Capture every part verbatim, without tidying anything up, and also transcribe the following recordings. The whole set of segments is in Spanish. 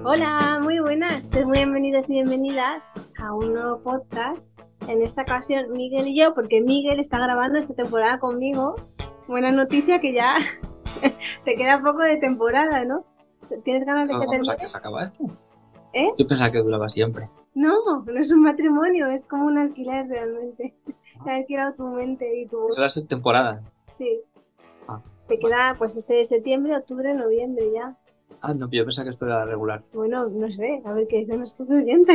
Hola, muy buenas, sed muy bienvenidos y bienvenidas a un nuevo podcast. En esta ocasión Miguel y yo, porque Miguel está grabando esta temporada conmigo. Buena noticia que ya te queda poco de temporada, ¿no? ¿Tienes ganas de que ¿Vamos a termine? que se acaba esto? ¿Eh? Yo pensaba que duraba siempre. No, no es un matrimonio, es como un alquiler realmente. Te has alquilado tu mente y tu voz. Eso era temporada. Sí, Ah, te vale. queda pues este de septiembre, octubre, noviembre ya. Ah, no, yo pensaba que esto era regular. Bueno, no sé, a ver qué dicen nuestros oyentes.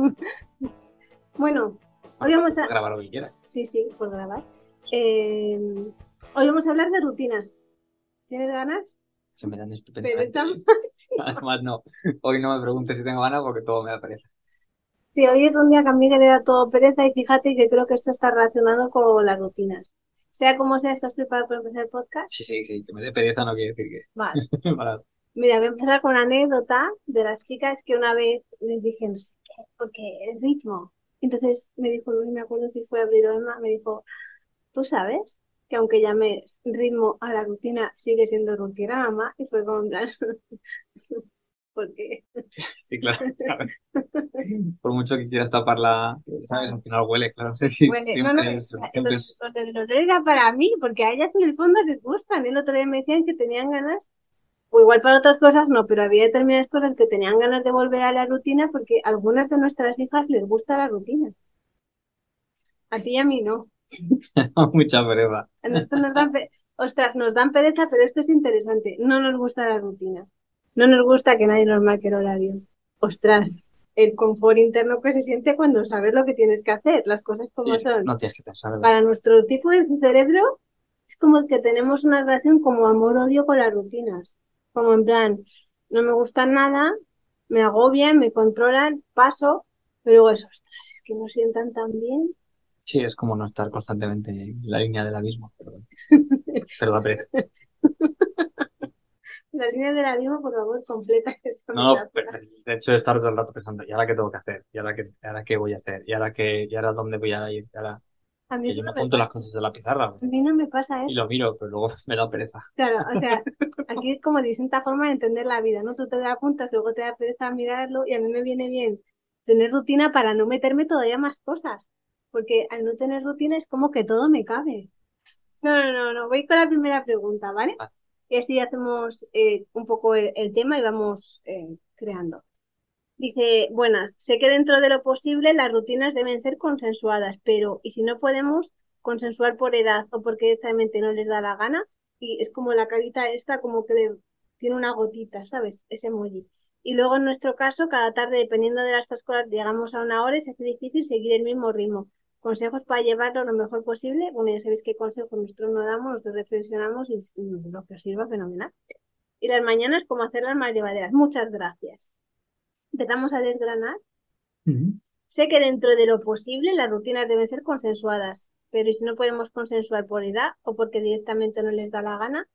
Bueno, hoy Bueno, vamos puedes a... grabar lo que quieras. Sí, sí, por grabar. Eh, hoy vamos a hablar de rutinas. ¿Tienes ganas? Se me dan Pero estupendamente está bien. máxima. Además, no. Hoy no me preguntes si tengo ganas porque todo me da pereza. Sí, hoy es un día que a mí me da todo pereza y fíjate que creo que esto está relacionado con las rutinas. Sea como sea, ¿estás preparado para empezar el podcast? Sí, sí, sí. Que me dé pereza no quiere decir Vale. que... Para- Mira, voy a empezar con una anécdota de las chicas que una vez les dije, no sé qué, porque el ritmo. Entonces me dijo, no me acuerdo si fue Abril o Emma, me dijo, tú sabes que aunque llames ritmo a la rutina, sigue siendo rutina, mamá. Y fue como en plan, ¿por qué? Sí, claro. A ver, por mucho que quieras tapar la... ¿Sabes? Claro. Al final huele, claro. Sí, Huele. No, no, siempre o es... sea, lo, Siempre es... lo del olor era para mí, porque a ellas en el fondo les gustan. El otro día me decían que tenían ganas, o igual para otras cosas no, pero había determinadas cosas que tenían ganas de volver a la rutina porque a algunas de nuestras hijas les gusta la rutina. A ti y a mí no. Mucha pereza. A nosotros nos dan, pe- ostras, nos dan pereza, pero esto es interesante. No nos gusta la rutina. No nos gusta que nadie nos marque el horario. Ostras, el confort interno que se siente cuando sabes lo que tienes que hacer, las cosas como Sí, son. no tienes que pensar, ¿verdad? Para nuestro tipo de cerebro es como que tenemos una relación como amor-odio con las rutinas. Como en plan, no me gustan nada, me agobian, me controlan, paso, pero luego es, ostras, es que no sientan tan bien. Sí, es como no estar constantemente en la línea del abismo. Perdón. Perdón, pereza. La línea del abismo, por favor, completa esa No, no, pe- metáfora. de hecho, he estado todo el rato pensando, ¿y ahora qué tengo que hacer? ¿Y ahora qué, y ahora qué voy a hacer? ¿Y ahora qué, y ahora dónde voy a ir? ¿Y ahora A mí que eso yo me no me apunto las pasa. cosas en la pizarra A pues, mí no me pasa y eso. lo miro, pero luego me da pereza. Claro, o sea, aquí es como distinta forma de entender la vida, ¿no? Tú te das cuenta, luego te da pereza mirarlo y a mí me viene bien tener rutina para no meterme todavía más cosas, porque al no tener rutina es como que todo me cabe. No, no, no, no, voy con la primera pregunta, ¿vale? Ah, Y así hacemos eh, un poco el, el tema y vamos eh, creando. Dice, buenas, sé que dentro de lo posible las rutinas deben ser consensuadas, pero ¿y si no podemos consensuar por edad o porque directamente no les da la gana? Y es como la carita esta, como que le- tiene una gotita, ¿sabes? Ese emoji. Y luego en nuestro caso, cada tarde, dependiendo de las escuelas, llegamos a una hora y se hace difícil seguir el mismo ritmo. Consejos para llevarlo lo mejor posible. Bueno, ya sabéis qué consejos nosotros nos damos, nosotros reflexionamos y y lo que os sirva fenomenal. Y las mañanas, cómo hacerlas más llevaderas. Muchas gracias. Empezamos a desgranar. ujú. Sé que dentro de lo posible las rutinas deben ser consensuadas, pero ¿y si no podemos consensuar por edad o porque directamente no les da la gana?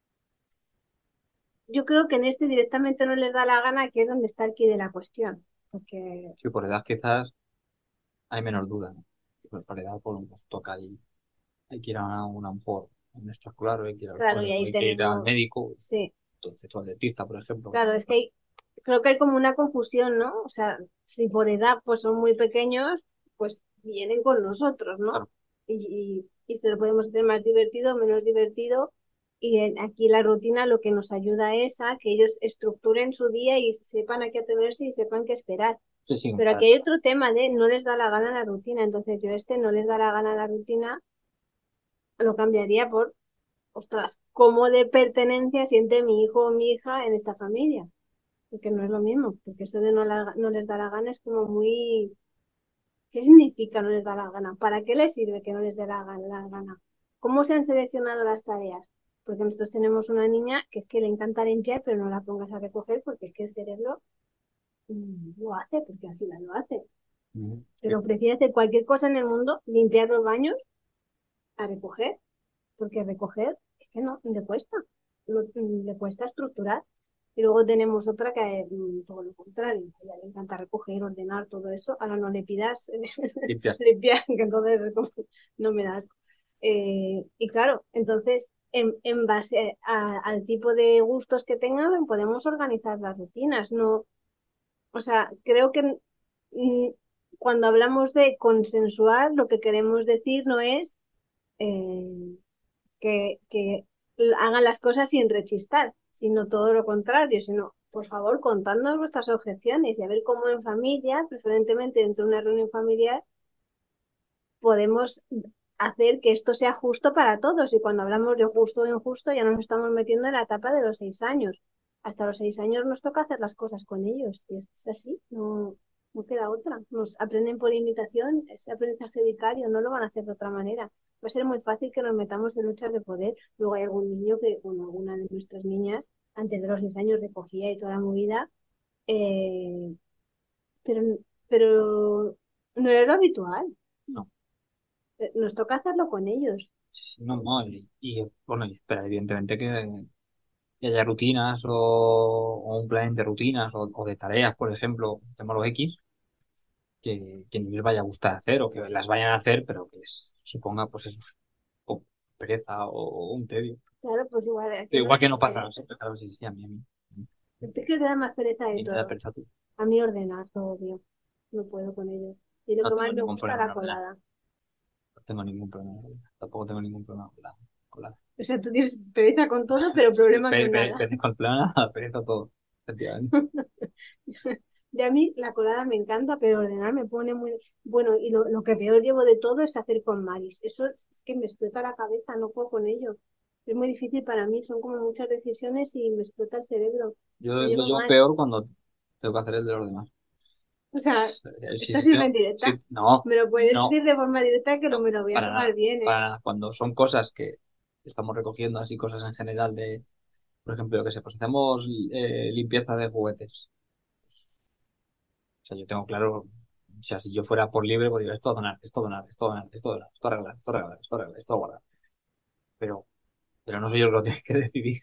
Yo creo que en este directamente no les da la gana, que es donde está el quid de la cuestión. Porque, Sí, por edad quizás hay menos duda, ¿no? Pues por edad pues, nos toca y hay que ir a una, un por un extraescolar, o hay que ir al claro, cole, y o ahí hay que ir al tenemos, médico, sí, entonces, o al dentista, por ejemplo. claro, es que hay, creo que hay como una confusión, ¿no? O sea, si por edad pues son muy pequeños, pues vienen con nosotros, ¿no? Claro, Y, y, y se lo podemos hacer más divertido, menos divertido. Y en- aquí la rutina lo que nos ayuda es a que ellos estructuren su día y sepan a qué atenerse y sepan qué esperar. sí, sí, Pero para- aquí hay otro tema de no les da la gana la rutina. Entonces yo este no les da la gana la rutina, lo cambiaría por, ostras, ¿cómo de pertenencia siente mi hijo o mi hija en esta familia? Porque no es lo mismo, porque eso de no, la- no les da la gana es como muy... ¿Qué significa no les da la gana? ¿Para qué les sirve que no les dé la gana, la gana? ¿Cómo se han seleccionado las tareas? Porque nosotros tenemos una niña que es que le encanta limpiar, pero no la pongas a recoger porque es que es quererlo, mm, lo hace, porque al final lo hace. ujú, sí, Pero prefiere hacer cualquier cosa en el mundo, limpiar los baños, a recoger, porque recoger es que no, le cuesta, no, le cuesta estructurar. Y luego tenemos otra que es mm, todo lo contrario, a ella le encanta recoger, ordenar todo eso. Ahora no le pidas limpiar. limpiar, que entonces es como, no me das. Eh, y claro, entonces en, en base a- al tipo de gustos que tengan, podemos organizar las rutinas. No, o sea, creo que mm, cuando hablamos de consensuar, lo que queremos decir no es eh, que, que hagan las cosas sin rechistar, sino todo lo contrario, sino, por favor, contadnos vuestras objeciones y a ver cómo en familia, preferentemente dentro de una reunión familiar, podemos hacer que esto sea justo para todos. Y cuando hablamos de justo o injusto, ya nos estamos metiendo en la etapa de los seis años. Hasta los seis años nos toca hacer las cosas con ellos. Y es, es así, no, no queda otra. Nos aprenden por imitación, ese aprendizaje vicario, no lo van a hacer de otra manera. Va a ser muy fácil que nos metamos en luchas de poder. Luego hay algún niño que, bueno, alguna de nuestras niñas, antes de los seis años recogía y toda la movida, eh, pero, pero no era lo habitual. No, Eh, Nos toca hacerlo con ellos. sí, sí, no, no. Y, y, bueno, y espera, evidentemente que, que haya rutinas o, o un plan de rutinas o, o de tareas, por ejemplo, tema los X, que, que no les vaya a gustar hacer o que las vayan a hacer, pero que les suponga, pues eso, o pereza o, un tedio. Claro, pues igual, ¿a qué Pero no igual te que da no pasa, no pereza? sé, pero claro, sí, sí, a mí, a mí. ¿A ti qué te da más pereza de Y me da todo? pereza tú. A mí ordenar todo, tío. No puedo con ello. Y lo No que tengo más me ningún gusta problema en la ordenar. colada. No tengo ningún problema. Tampoco tengo ningún problema con la, con la- O sea, tú tienes pereza con todo, pero Sí, problema pe- con pe- nada. pe- con el problema, nada, pereza todo. Efectivamente. Y a mí la colada me encanta, pero ordenar me pone muy... Bueno, y lo, lo que peor llevo de todo es hacer con Maris. Eso es es que me explota la cabeza, no puedo con ello. Es muy difícil para mí, son como muchas decisiones y me explota el cerebro. Yo Lo lo llevo llevo mal. peor cuando tengo que hacer el de los demás. O sea, Si, esto si sirve tengo- en directa. si- no, Me lo puedes no, decir de forma directa que lo, no, me lo voy a para tomar nada, bien, ¿eh? para nada. Cuando son cosas que estamos recogiendo, así cosas en general de, por ejemplo, que sé, pues hacemos eh, limpieza de juguetes. O sea, yo tengo claro, o sea, si yo fuera por libre, pues digo, esto a donar, esto a donar, esto a donar, esto a donar, esto a regalar, esto a regalar, esto a regalar, esto a guardar. Pero, pero no soy yo el que lo tiene que decidir,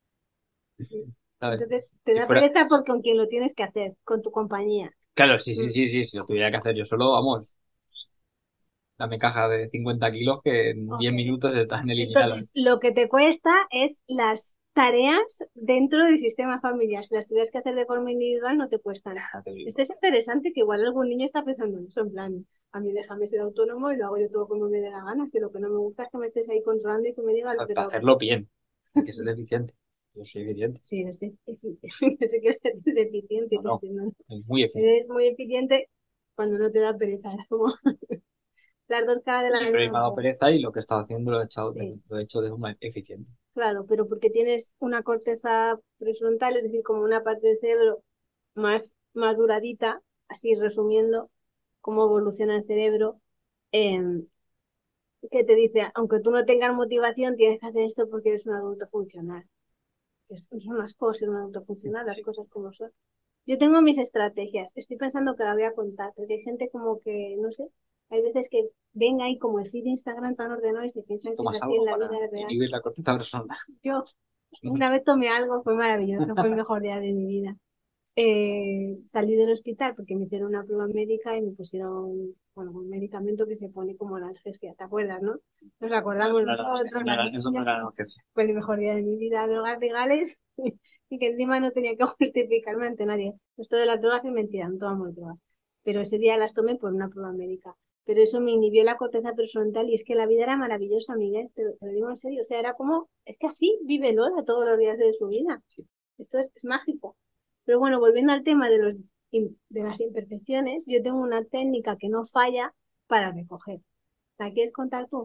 ¿sabes? Entonces, te Si da fuera, pereza por con quien lo tienes que hacer, con tu compañía. claro, sí, sí, Mm, sí, sí, si lo tuviera que hacer yo solo, vamos, dame caja de cincuenta kilos que en ok. diez minutos están eliminadas. Entonces, lo que te cuesta es las tareas dentro del sistema familiar. Si las tuvieras que hacer de forma individual, no te cuestan. Ya te digo. Esto es interesante que igual algún niño está pensando en eso, en plan, a mí déjame ser autónomo y lo hago yo todo como me dé la gana, que lo que no me gusta es que me estés ahí controlando y que me digas lo Para que para tengo que hacerlo hacer. bien, hay que ser eficiente. Yo soy eficiente. Sí, es que sé que es deficiente, No, te no, entiendo. es muy eficiente. Eres muy eficiente cuando no te da pereza, es como las dos caras de la Siempre me misma ha dado moneda. pereza y lo que he estado haciendo lo he hecho, Sí, lo he hecho de forma eficiente. claro, pero porque tienes una corteza prefrontal, es decir, como una parte del cerebro más maduradita, así resumiendo cómo evoluciona el cerebro, em, que te dice, aunque tú no tengas motivación, tienes que hacer esto porque eres un adulto funcional. Que es- son las cosas, ser un adulto funcional, las Sí. cosas como son. Yo tengo mis estrategias, estoy pensando que la voy a contar, porque hay gente como que, no sé, hay veces que ven ahí como el feed de Instagram tan ordenado y se piensan que es ¿Tomas así en algo la para vida real. inhibir la corteza personal? Yo una vez tomé algo, fue maravilloso, fue el mejor día de mi vida. Eh, salí del hospital porque me hicieron una prueba médica y me pusieron, bueno, un medicamento que se pone como analgesia, ¿te acuerdas, no? Nos No, acordamos eso no era, nosotros, eso no la era, eso no niña, era analgesia. fue el mejor día de mi vida, drogas legales y que encima no tenía que justificarme ante nadie. Esto de las drogas es mentira, no tomamos drogas. Pero ese día las tomé por una prueba médica. Pero eso me inhibió la corteza prefrontal y es que la vida era maravillosa, Miguel, te, lo te lo digo en serio. O sea, era como, es que así vive Lola todos los días de su vida. Sí. Esto es, es mágico. Pero bueno, volviendo al tema de, los, de las imperfecciones, yo tengo una técnica que no falla para recoger. ¿La quieres contar tú?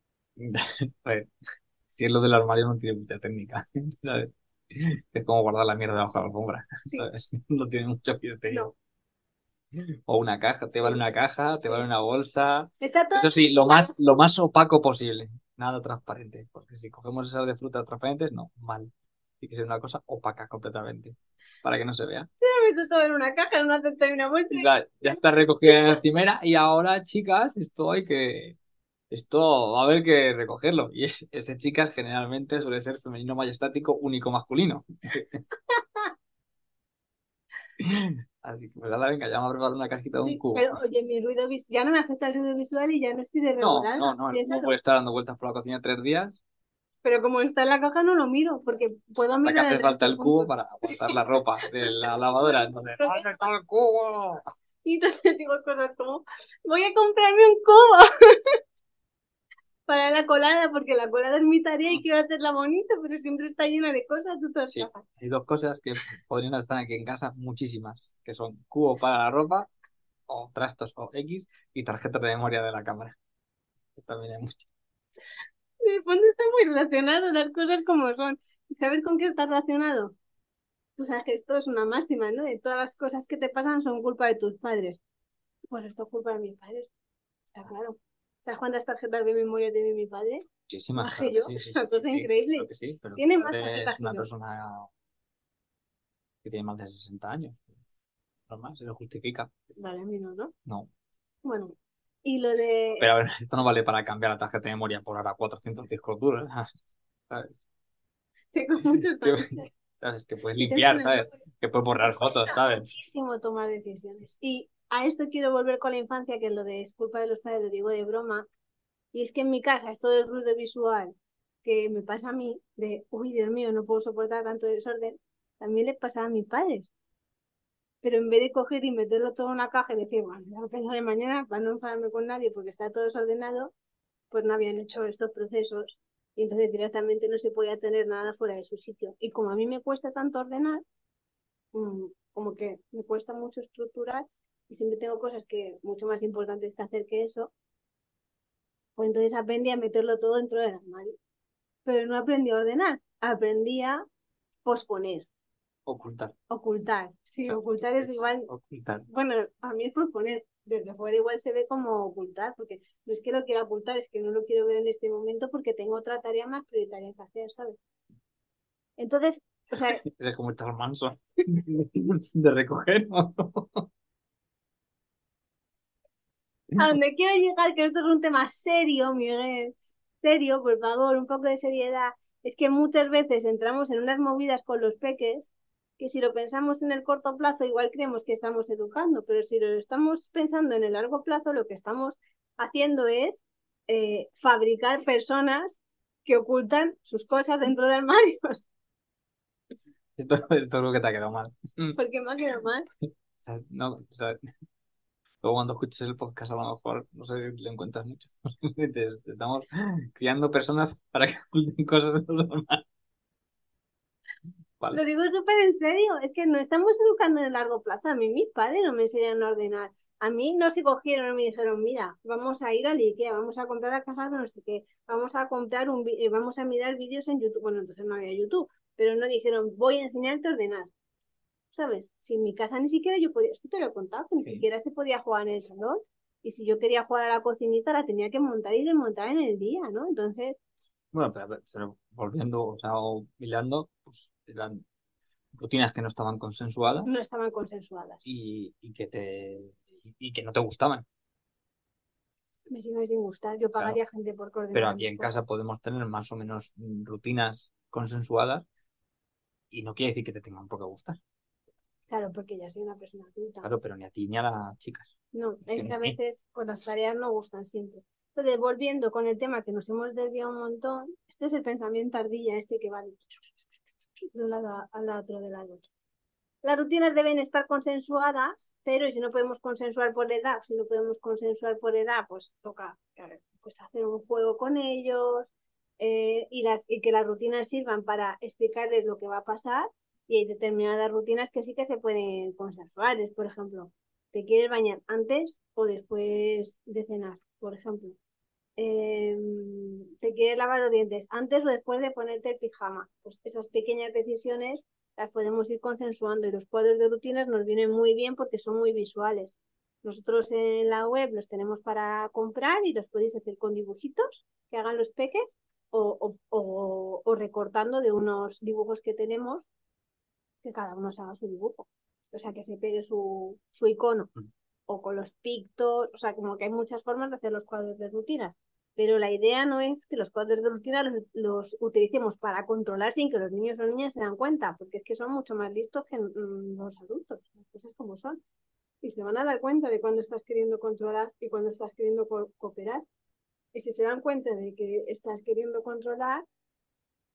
A ver, si es lo del armario no tiene mucha técnica, ¿sabes? Es como guardar la mierda debajo de la alfombra, Sí, ¿sabes? No tiene mucho misterio. no, O una caja, te vale sí, una caja, te vale sí. una bolsa. Está todo Eso sí, lo más, lo más opaco posible. Nada transparente. Porque si cogemos esas de frutas transparentes, no, mal. Tiene que ser una cosa opaca completamente. Para que no se vea. meto todo en una caja, en una cesta y una bolsa. Y va, ya está recogida en la encimera. Y ahora, chicas, esto hay que. Esto va a haber que recogerlo. Y es- ese chicas generalmente suele ser femenino majestático, único masculino. Así que pues ahora venga, ya me a preparar una cajita de un Sí, cubo. pero oye, mi ruido vis- ya no me afecta el ruido visual y ya no estoy No, desregulada. no, no, el cubo Piénsalo. puede estar dando vueltas por la cocina tres días. Pero como está en la caja no lo miro, porque puedo Hasta que mirar hace el falta resto el cubo juntos. para aguantar la ropa de la lavadora. Entonces, ¿dónde está el cubo? Y entonces digo cosas como, voy a comprarme un cubo para la colada, porque la colada es mi tarea y quiero hacerla bonita, pero siempre está llena de cosas de todas Sí, cajas. hay dos cosas que podrían estar aquí en casa, muchísimas, que son cubo para la ropa, o trastos o X, y tarjeta de memoria de la cámara. Que también hay muchas. En el fondo está muy relacionado las cosas como son. ¿Sabes con qué está relacionado? O sea, que esto es una máxima, ¿no? De todas las cosas que te pasan son culpa de tus padres. Pues esto es culpa de mis padres, está claro. ¿Sabes cuántas tarjetas de memoria tiene mi padre? Muchísimas, Más claro que que yo, sí, sí, es una sí, sí, cosa sí, claro increíble. que sí, pero tu Tiene más padre tarjetas es que una yo. persona que tiene más de sesenta años, normal, se lo justifica. Vale, a mí no, ¿no? No. Bueno, y lo de... Pero a ver, esto no vale para cambiar la tarjeta de memoria por ahora cuatrocientos discos duros, ¿sabes? Tengo muchos Que, también. ¿sabes? Que puedes Y tengo limpiar, en el ¿sabes? móvil. Que puedes borrar fotos, ¿sabes? Muchísimo tomar decisiones. Y a esto quiero volver con la infancia, que lo de es culpa de los padres lo digo de broma. Y es que en mi casa esto del ruido visual que me pasa a mí, de, uy, Dios mío, no puedo soportar tanto desorden, también le pasa a mis padres. Pero en vez de coger y meterlo todo en una caja y decir, bueno, ya lo pensaré mañana para no enfadarme con nadie porque está todo desordenado, pues no habían hecho estos procesos y entonces directamente no se podía tener nada fuera de su sitio. Y como a mí me cuesta tanto ordenar, mmm, como que me cuesta mucho estructurar y siempre tengo cosas que mucho más importantes que hacer que eso, pues entonces aprendí a meterlo todo dentro del armario. Pero no aprendí a ordenar, aprendí a posponer, Ocultar. ocultar. Sí, ¿Sabes? ocultar es Es igual. ocultar. Bueno, a mí es posponer. Desde fuera igual se ve como ocultar, porque no es que lo quiera ocultar, es que no lo quiero ver en este momento porque tengo otra tarea más prioritaria que hacer, ¿sabes? Entonces, o sea, Es como Charles Manson. De recoger, ¿no? a donde quiero llegar, que esto es un tema serio, Miguel, serio, por favor, un poco de seriedad, es que muchas veces entramos en unas movidas con los peques que si lo pensamos en el corto plazo igual creemos que estamos educando, pero si lo estamos pensando en el largo plazo, lo que estamos haciendo es eh, fabricar personas que ocultan sus cosas dentro de armarios, Esto, esto es lo que te ha quedado mal. porque me ha quedado mal. O sea, no, o sea, luego cuando escuches el podcast a lo mejor, no sé si le encuentras mucho. Te, te estamos criando personas para que oculten cosas de los demás. Vale. Lo digo súper en serio, es que no estamos educando en el largo plazo. A mí mis padres no me enseñan a ordenar. A mí no se cogieron y me dijeron, mira, vamos a ir al IKEA, vamos a comprar la caja de no sé qué, vamos a comprar un, vi- eh, vamos a mirar vídeos en YouTube. Bueno, entonces no había YouTube, pero no dijeron, voy a enseñarte a ordenar, ¿sabes? Si en mi casa ni siquiera yo podía, esto te lo he contado, que ni Sí. siquiera se podía jugar en el salón. Y si yo quería jugar a la cocinita, la tenía que montar y desmontar en el día, ¿no? Entonces, Bueno, pero, pero volviendo, o sea, o hilando, pues eran rutinas que no estaban consensuadas no estaban consensuadas. y, y que te y, y que no te gustaban. Me sigue sin gustar. Yo Claro. pagaría gente por Pero coordinar aquí mis en cosas. casa podemos tener más o menos mm, rutinas consensuadas y no quiere decir que te tengan por qué gustar. Claro, porque ya soy una persona adulta. Claro, pero ni a ti ni a las chicas. No, Que es que ni a a mí. veces pues las tareas no gustan siempre. Entonces, volviendo con el tema que nos hemos desviado un montón, este es el pensamiento ardilla, este que va de, de un lado a- al otro del lado. Las rutinas deben estar consensuadas, pero y si no podemos consensuar por edad, si no podemos consensuar por edad, pues toca claro, pues hacer un juego con ellos eh, y, las, y que las rutinas sirvan para explicarles lo que va a pasar y hay determinadas rutinas que sí que se pueden consensuar. Es, por ejemplo, ¿te quieres bañar antes o después de cenar? Por ejemplo, eh, ¿te quieres lavar los dientes antes o después de ponerte el pijama? Pues esas pequeñas decisiones las podemos ir consensuando y los cuadros de rutinas nos vienen muy bien porque son muy visuales. Nosotros en la web los tenemos para comprar y los podéis hacer con dibujitos que hagan los peques o, o, o, o recortando de unos dibujos que tenemos que cada uno se haga su dibujo. O sea, que se pegue su, su icono o con los pictos, o sea, como que hay muchas formas de hacer los cuadros de rutinas. Pero la idea no es que los cuadros de rutina los, los utilicemos para controlar sin que los niños o niñas se dan cuenta, porque es que son mucho más listos que mm, los adultos, las cosas como son. Y se van a dar cuenta de cuando estás queriendo controlar y cuando estás queriendo co cooperar. Y si se dan cuenta de que estás queriendo controlar,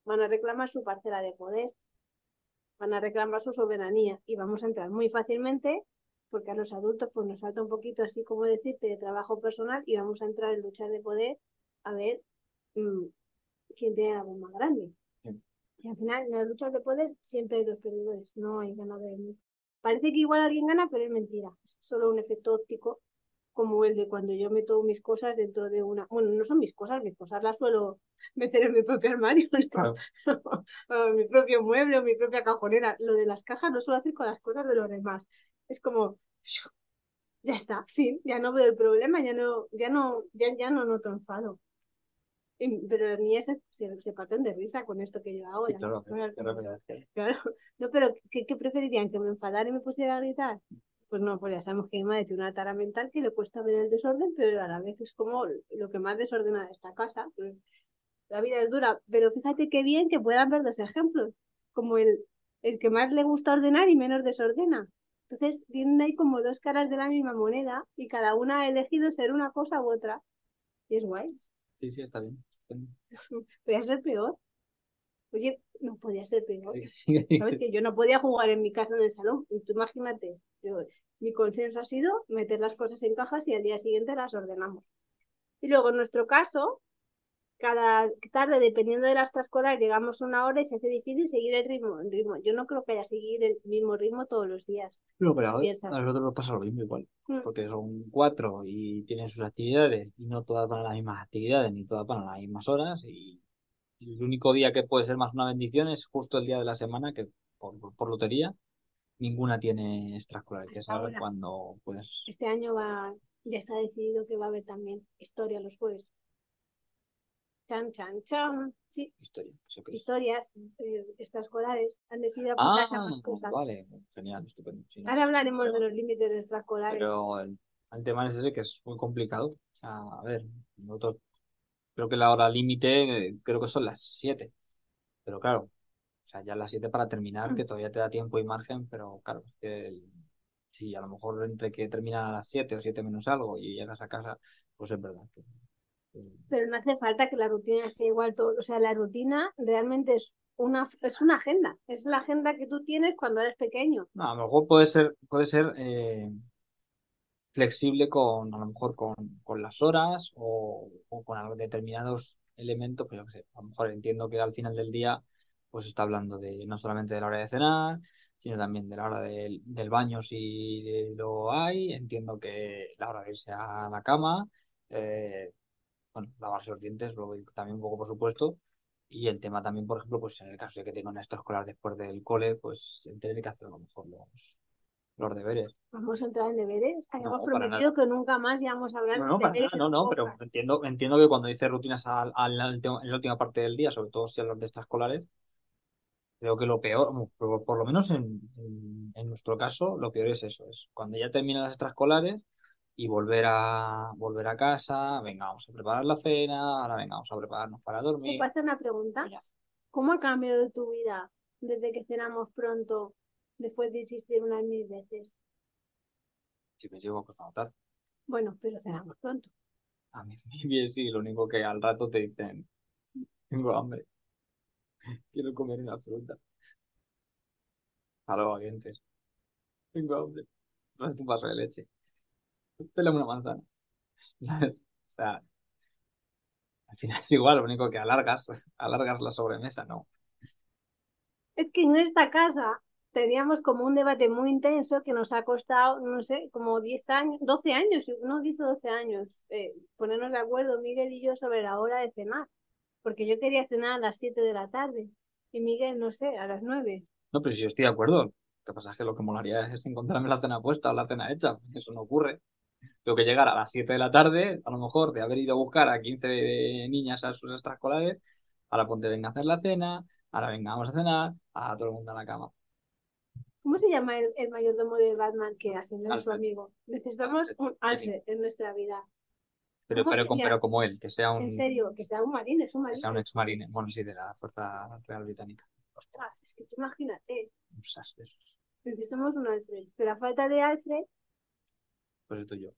van a reclamar su parcela de poder, van a reclamar su soberanía y vamos a entrar muy fácilmente, porque a los adultos pues nos falta un poquito, así como decirte, de trabajo personal y vamos a entrar en luchas de poder a ver mmm, quién tiene la voz más grande. Sí. Y al final, en las luchas de poder siempre hay dos perdedores, no hay ganadores. Parece que igual alguien gana, pero es mentira. Es solo un efecto óptico, como el de cuando yo meto mis cosas dentro de una... Bueno, no son mis cosas, mis cosas las suelo meter en mi propio armario, ¿no? Claro. O mi propio mueble o mi propia cajonera. Lo de las cajas no suelo hacer con las cosas de los demás. Es como, ya está, fin, ya no veo el problema, ya no, ya no, ya, ya no noto enfado. Y- Pero ni ese se, se parten de risa con esto que yo hago. Sí, La claro. cosa es Qué como, rapidez que hay. claro, no, pero ¿qué, qué preferirían? ¿Que me enfadara y me pusiera a gritar? Pues no, pues ya sabemos que mi madre tiene una tara mental que le cuesta ver el desorden, pero a la vez es como lo que más desordena de esta casa. Pues la vida es dura, pero fíjate qué bien que puedan ver dos ejemplos, como el, el que más le gusta ordenar y menos desordena. Entonces tienen ahí como dos caras de la misma moneda y cada una ha elegido ser una cosa u otra. Y es guay. Sí, sí, está bien. Podría ser peor. Oye, no podía ser peor. Sí, sí, ¿Sabes? sí. Que yo no podía jugar en mi casa en el salón. Y tú imagínate, yo- mi consenso ha sido meter las cosas en cajas y al día siguiente las ordenamos. Y luego en nuestro caso, cada tarde, dependiendo de las extraescolar, llegamos una hora y se hace difícil seguir el ritmo, el ritmo. Yo no creo que haya seguir el mismo ritmo todos los días. No, pero a Piensas. a nosotros nos pasa lo mismo igual, Mm. porque son cuatro y tienen sus actividades y no todas van a las mismas actividades ni todas van a las mismas horas y el único día que puede ser más una bendición es justo el día de la semana que por, por lotería ninguna tiene extraescolar, que es Hasta ahora ahora. cuando pues Este año va, ya está decidido que va a haber también historia los jueves. Chan, chan, chan. Sí, historia, eso que es. historias eh, extraescolares. Han decidido Ah, apuntarse a más cosas. vale, genial, estupendo. Sí. Ahora hablaremos de Pero, los límites extraescolares. pero el, el tema es ese que es muy complicado. O sea, a ver, nosotros creo que la hora límite eh, creo que son las siete. Pero claro, o sea, ya a las siete para terminar, que todavía te da tiempo y margen, pero claro, es que el- si a lo mejor entre que terminan a las siete o siete menos algo y llegas a casa, pues es verdad que, que- Pero no hace falta que la rutina sea igual todo. O sea, la rutina realmente es una, es una agenda. Es la agenda que tú tienes cuando eres pequeño. no, a lo mejor puede ser, puede ser eh, flexible con, a lo mejor con, con las horas o, o con algo- determinados elementos, pues yo qué sé, a lo mejor entiendo que al final del día, pues está hablando de no solamente de la hora de cenar, sino también de la hora del, del baño si lo hay, entiendo que la hora de irse a la cama, eh, bueno, lavarse los dientes, luego también un poco por supuesto, y el tema también, por ejemplo, pues en el caso de que tenga un escolar después del cole, pues tener que hacer a lo mejor los, los deberes. Vamos a entrar en deberes. No, Habíamos para prometido nada. que nunca más íbamos a hablar No, de no, para nada, deberes en no, un no, pero podcast. entiendo, entiendo que cuando dices rutinas al- al- al último- en la última parte del día, sobre todo si hablas de extraescolares, creo que lo peor, bueno, por, por lo menos en, en, en nuestro caso, lo peor es eso, es cuando ya terminan las extraescolares y volver a volver a casa, venga, vamos a preparar la cena, ahora venga, vamos a prepararnos para ¿Te puedo dormir. hacer una pregunta? Coñazo. ¿Cómo ha cambiado tu vida desde que cenamos pronto, después de insistir unas mil veces? Si me llevo acostado tarde. Bueno, pero cenamos pronto. A mí bien sí, lo único que al rato te dicen, tengo hambre, quiero comer una fruta. A los valientes, tengo hambre, no es un vaso de leche, pélame una manzana. ¿Sabes? O sea, al final es igual, lo único que alargas, alargas la sobremesa, ¿no? Es que en esta casa teníamos como un debate muy intenso que nos ha costado, no sé, como diez años, doce años, no diez o doce años, eh, ponernos de acuerdo Miguel y yo sobre la hora de cenar, porque yo quería cenar a las siete de la tarde y Miguel, no sé, a las nueve. No, pero si yo estoy de acuerdo. Lo que pasa es que lo que molaría es encontrarme la cena puesta o la cena hecha. Eso no ocurre. Tengo que llegar a las siete de la tarde, a lo mejor de haber ido a buscar a quince niñas a sus extraescolares. Ahora ponte, venga a hacer la cena. Ahora venga, vamos a cenar. A todo el mundo a la cama. ¿Cómo se llama el, el mayordomo de Batman que hace? No es su Alfred, amigo. Necesitamos Alfred, un Fleming. Alfred en nuestra vida. Pero, ¿Cómo pero, como- sería? pero como él, que sea En un, serio, que sea un marín, es un que sea un marine. ex marine. Bueno, sí, de la Fuerza Real Británica. Ostras, es que tú imagínate, Un sas de esos. necesitamos un Alfred, pero a falta de Alfred, pues estoy yo.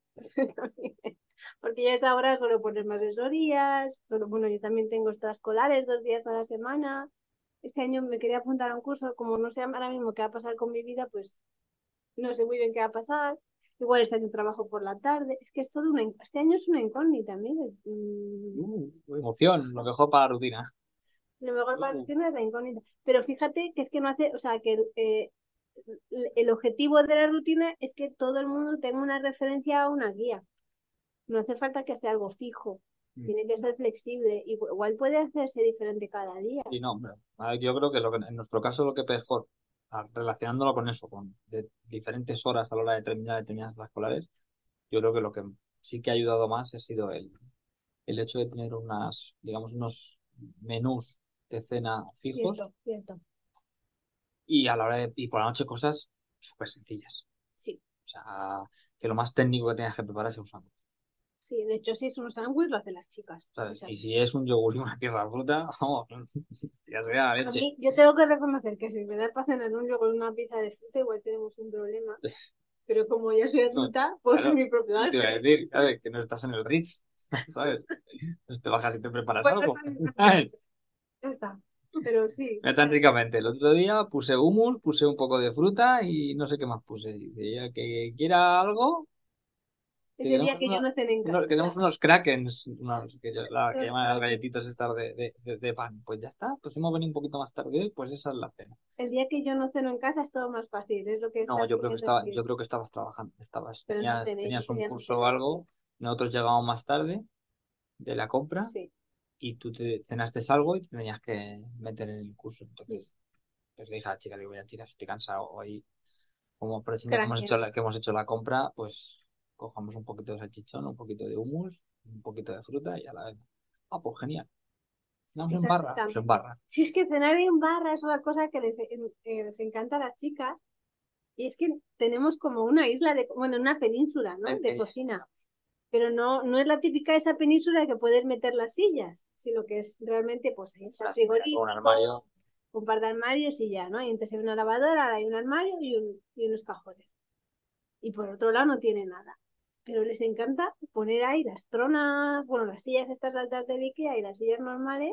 Porque ya es ahora solo poner más asesorías, solo, bueno, yo también tengo extraescolares dos días a la semana. Este año me quería apuntar a un curso, como no sé ahora mismo qué va a pasar con mi vida, pues no sé muy bien qué va a pasar. Igual este año trabajo por la tarde. Es que es todo una, in- este año es una incógnita, mire. Mm, Uh, emoción, lo mejor para la rutina. lo mejor para Uh, es la incógnita. Pero fíjate que es que no hace, o sea, que eh, el el objetivo de la rutina es que todo el mundo tenga una referencia o una guía. No hace falta que sea algo fijo, tiene que ser flexible. Y igual puede hacerse diferente cada día. y no, hombre, a ver, yo creo que, lo que en nuestro caso lo que mejor, a- relacionándolo con eso, con de diferentes horas a la hora de terminar determinadas las escolares, yo creo que lo que sí que ha ayudado más ha sido el, el hecho de tener unas, digamos, unos menús de cena fijos Cierto, cierto. y a la hora de, y por la noche cosas súper sencillas. Sí, O sea, que lo más técnico que tengas que preparar es un sándwich, sí. De hecho, si es un sándwich, lo hacen las chicas. ¿sabes? Muchas Y veces. si es un yogur y una tierra de fruta, vamos, ya sea la A leche. mí, yo tengo que reconocer que si me da para cenar un yogur y una pieza de fruta, igual tenemos un problema. Pero como yo soy adulta, pues es Claro, mi propio y te iba a Alfred. decir, ¿sabes? Que no estás en el Ritz, ¿sabes? Entonces te bajas y te preparas Pues no algo. está bien. Ya está. Pero sí, Mira o tan sea, ricamente. El otro día puse hummus, puse un poco de fruta y no sé qué más puse. Y decía que quiera algo, es que el queremos, día que yo una- no cené en casa. unos, O sea, queremos unos krakens, unos, que, yo- la, que llaman las total. galletitas estas de, de, de- de pan. Pues ya está, pues hemos venido un poquito más tarde hoy, pues esa es la cena. El día que yo no ceno en casa es todo más fácil, es lo que No, estás yo creo que queriendo estaba, decir. yo creo que estabas trabajando, estabas, Pero no tenías, cené, tenías ese un día no curso o cené, lo sé. algo, nosotros llegamos más tarde de la compra Sí, y tú te cenaste algo y te tenías que meter en el curso. sí. Entonces, pues le dije a la chica, digo, mira, chicas, estoy cansado hoy. Como aprovechando que hemos hecho la, Krakens. que hemos hecho la compra, pues cojamos un poquito de salchichón, un poquito de hummus, un poquito de fruta y a la vez. Ah, pues genial. ¿Cenamos en barra? Pues en Exactamente. barra. Si es que cenar en barra es una cosa que les, eh, les encanta a las chicas, y es que tenemos como una isla de, bueno, una península, ¿no? Eh, De eh, cocina. Pero no, no es la típica esa península que puedes meter las sillas, sino que es realmente, pues ahí está el o un frigorífico, armario. un par de armarios y ya, ¿no? Y entonces hay una lavadora, ahora hay un armario y, un, y unos cajones. Y por otro lado no tiene nada. Pero les encanta poner ahí las tronas, bueno, las sillas estas altas de IKEA y las sillas normales.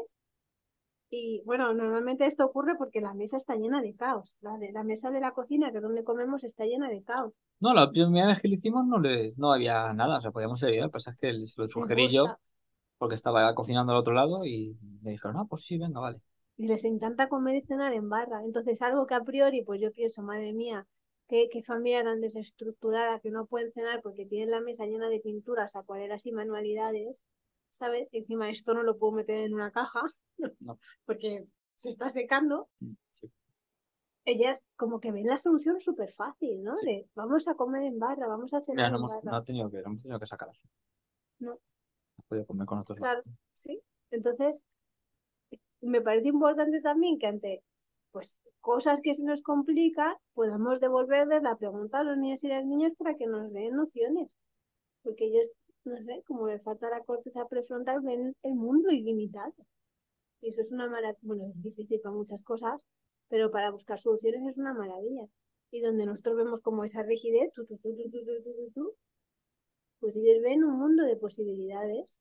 Y bueno, normalmente esto ocurre porque la mesa está llena de caos. La, de, la mesa de la cocina, que es donde comemos, está llena de caos. No, la primera vez que lo hicimos no, les, no había nada, o sea, podíamos seguir. Lo que pasa es que se lo Les sugerí yo gusta. porque estaba cocinando al otro lado y me dijeron, ah, pues sí, venga, vale. Y les encanta comer y cenar en barra. Entonces, algo que a priori, pues yo pienso, madre mía, qué, qué familia tan desestructurada que no pueden cenar porque tienen la mesa llena de pinturas, acuarelas y manualidades, ¿sabes? Y encima esto no lo puedo meter en una caja No. porque se está secando. Sí, Ellas como que ven la solución súper fácil, ¿no? sí. De vamos a comer en barra, vamos a Mira, cenar no en hemos, no barra. ha tenido que, no hemos tenido que sacar eso. No, Hemos podido comer con otros lados. claro, sí. Entonces, me parece importante también que ante pues cosas que se nos complican, podamos devolverles la pregunta a los niños y las niñas para que nos den nociones, porque ellos, no sé, como les falta la corteza prefrontal, ven el mundo ilimitado. Y eso es una maravilla, bueno, es difícil para muchas cosas, pero para buscar soluciones es una maravilla. Y donde nosotros vemos como esa rigidez, tu, tu, tu, tu, tu, tu, tu, tu, pues ellos ven un mundo de posibilidades.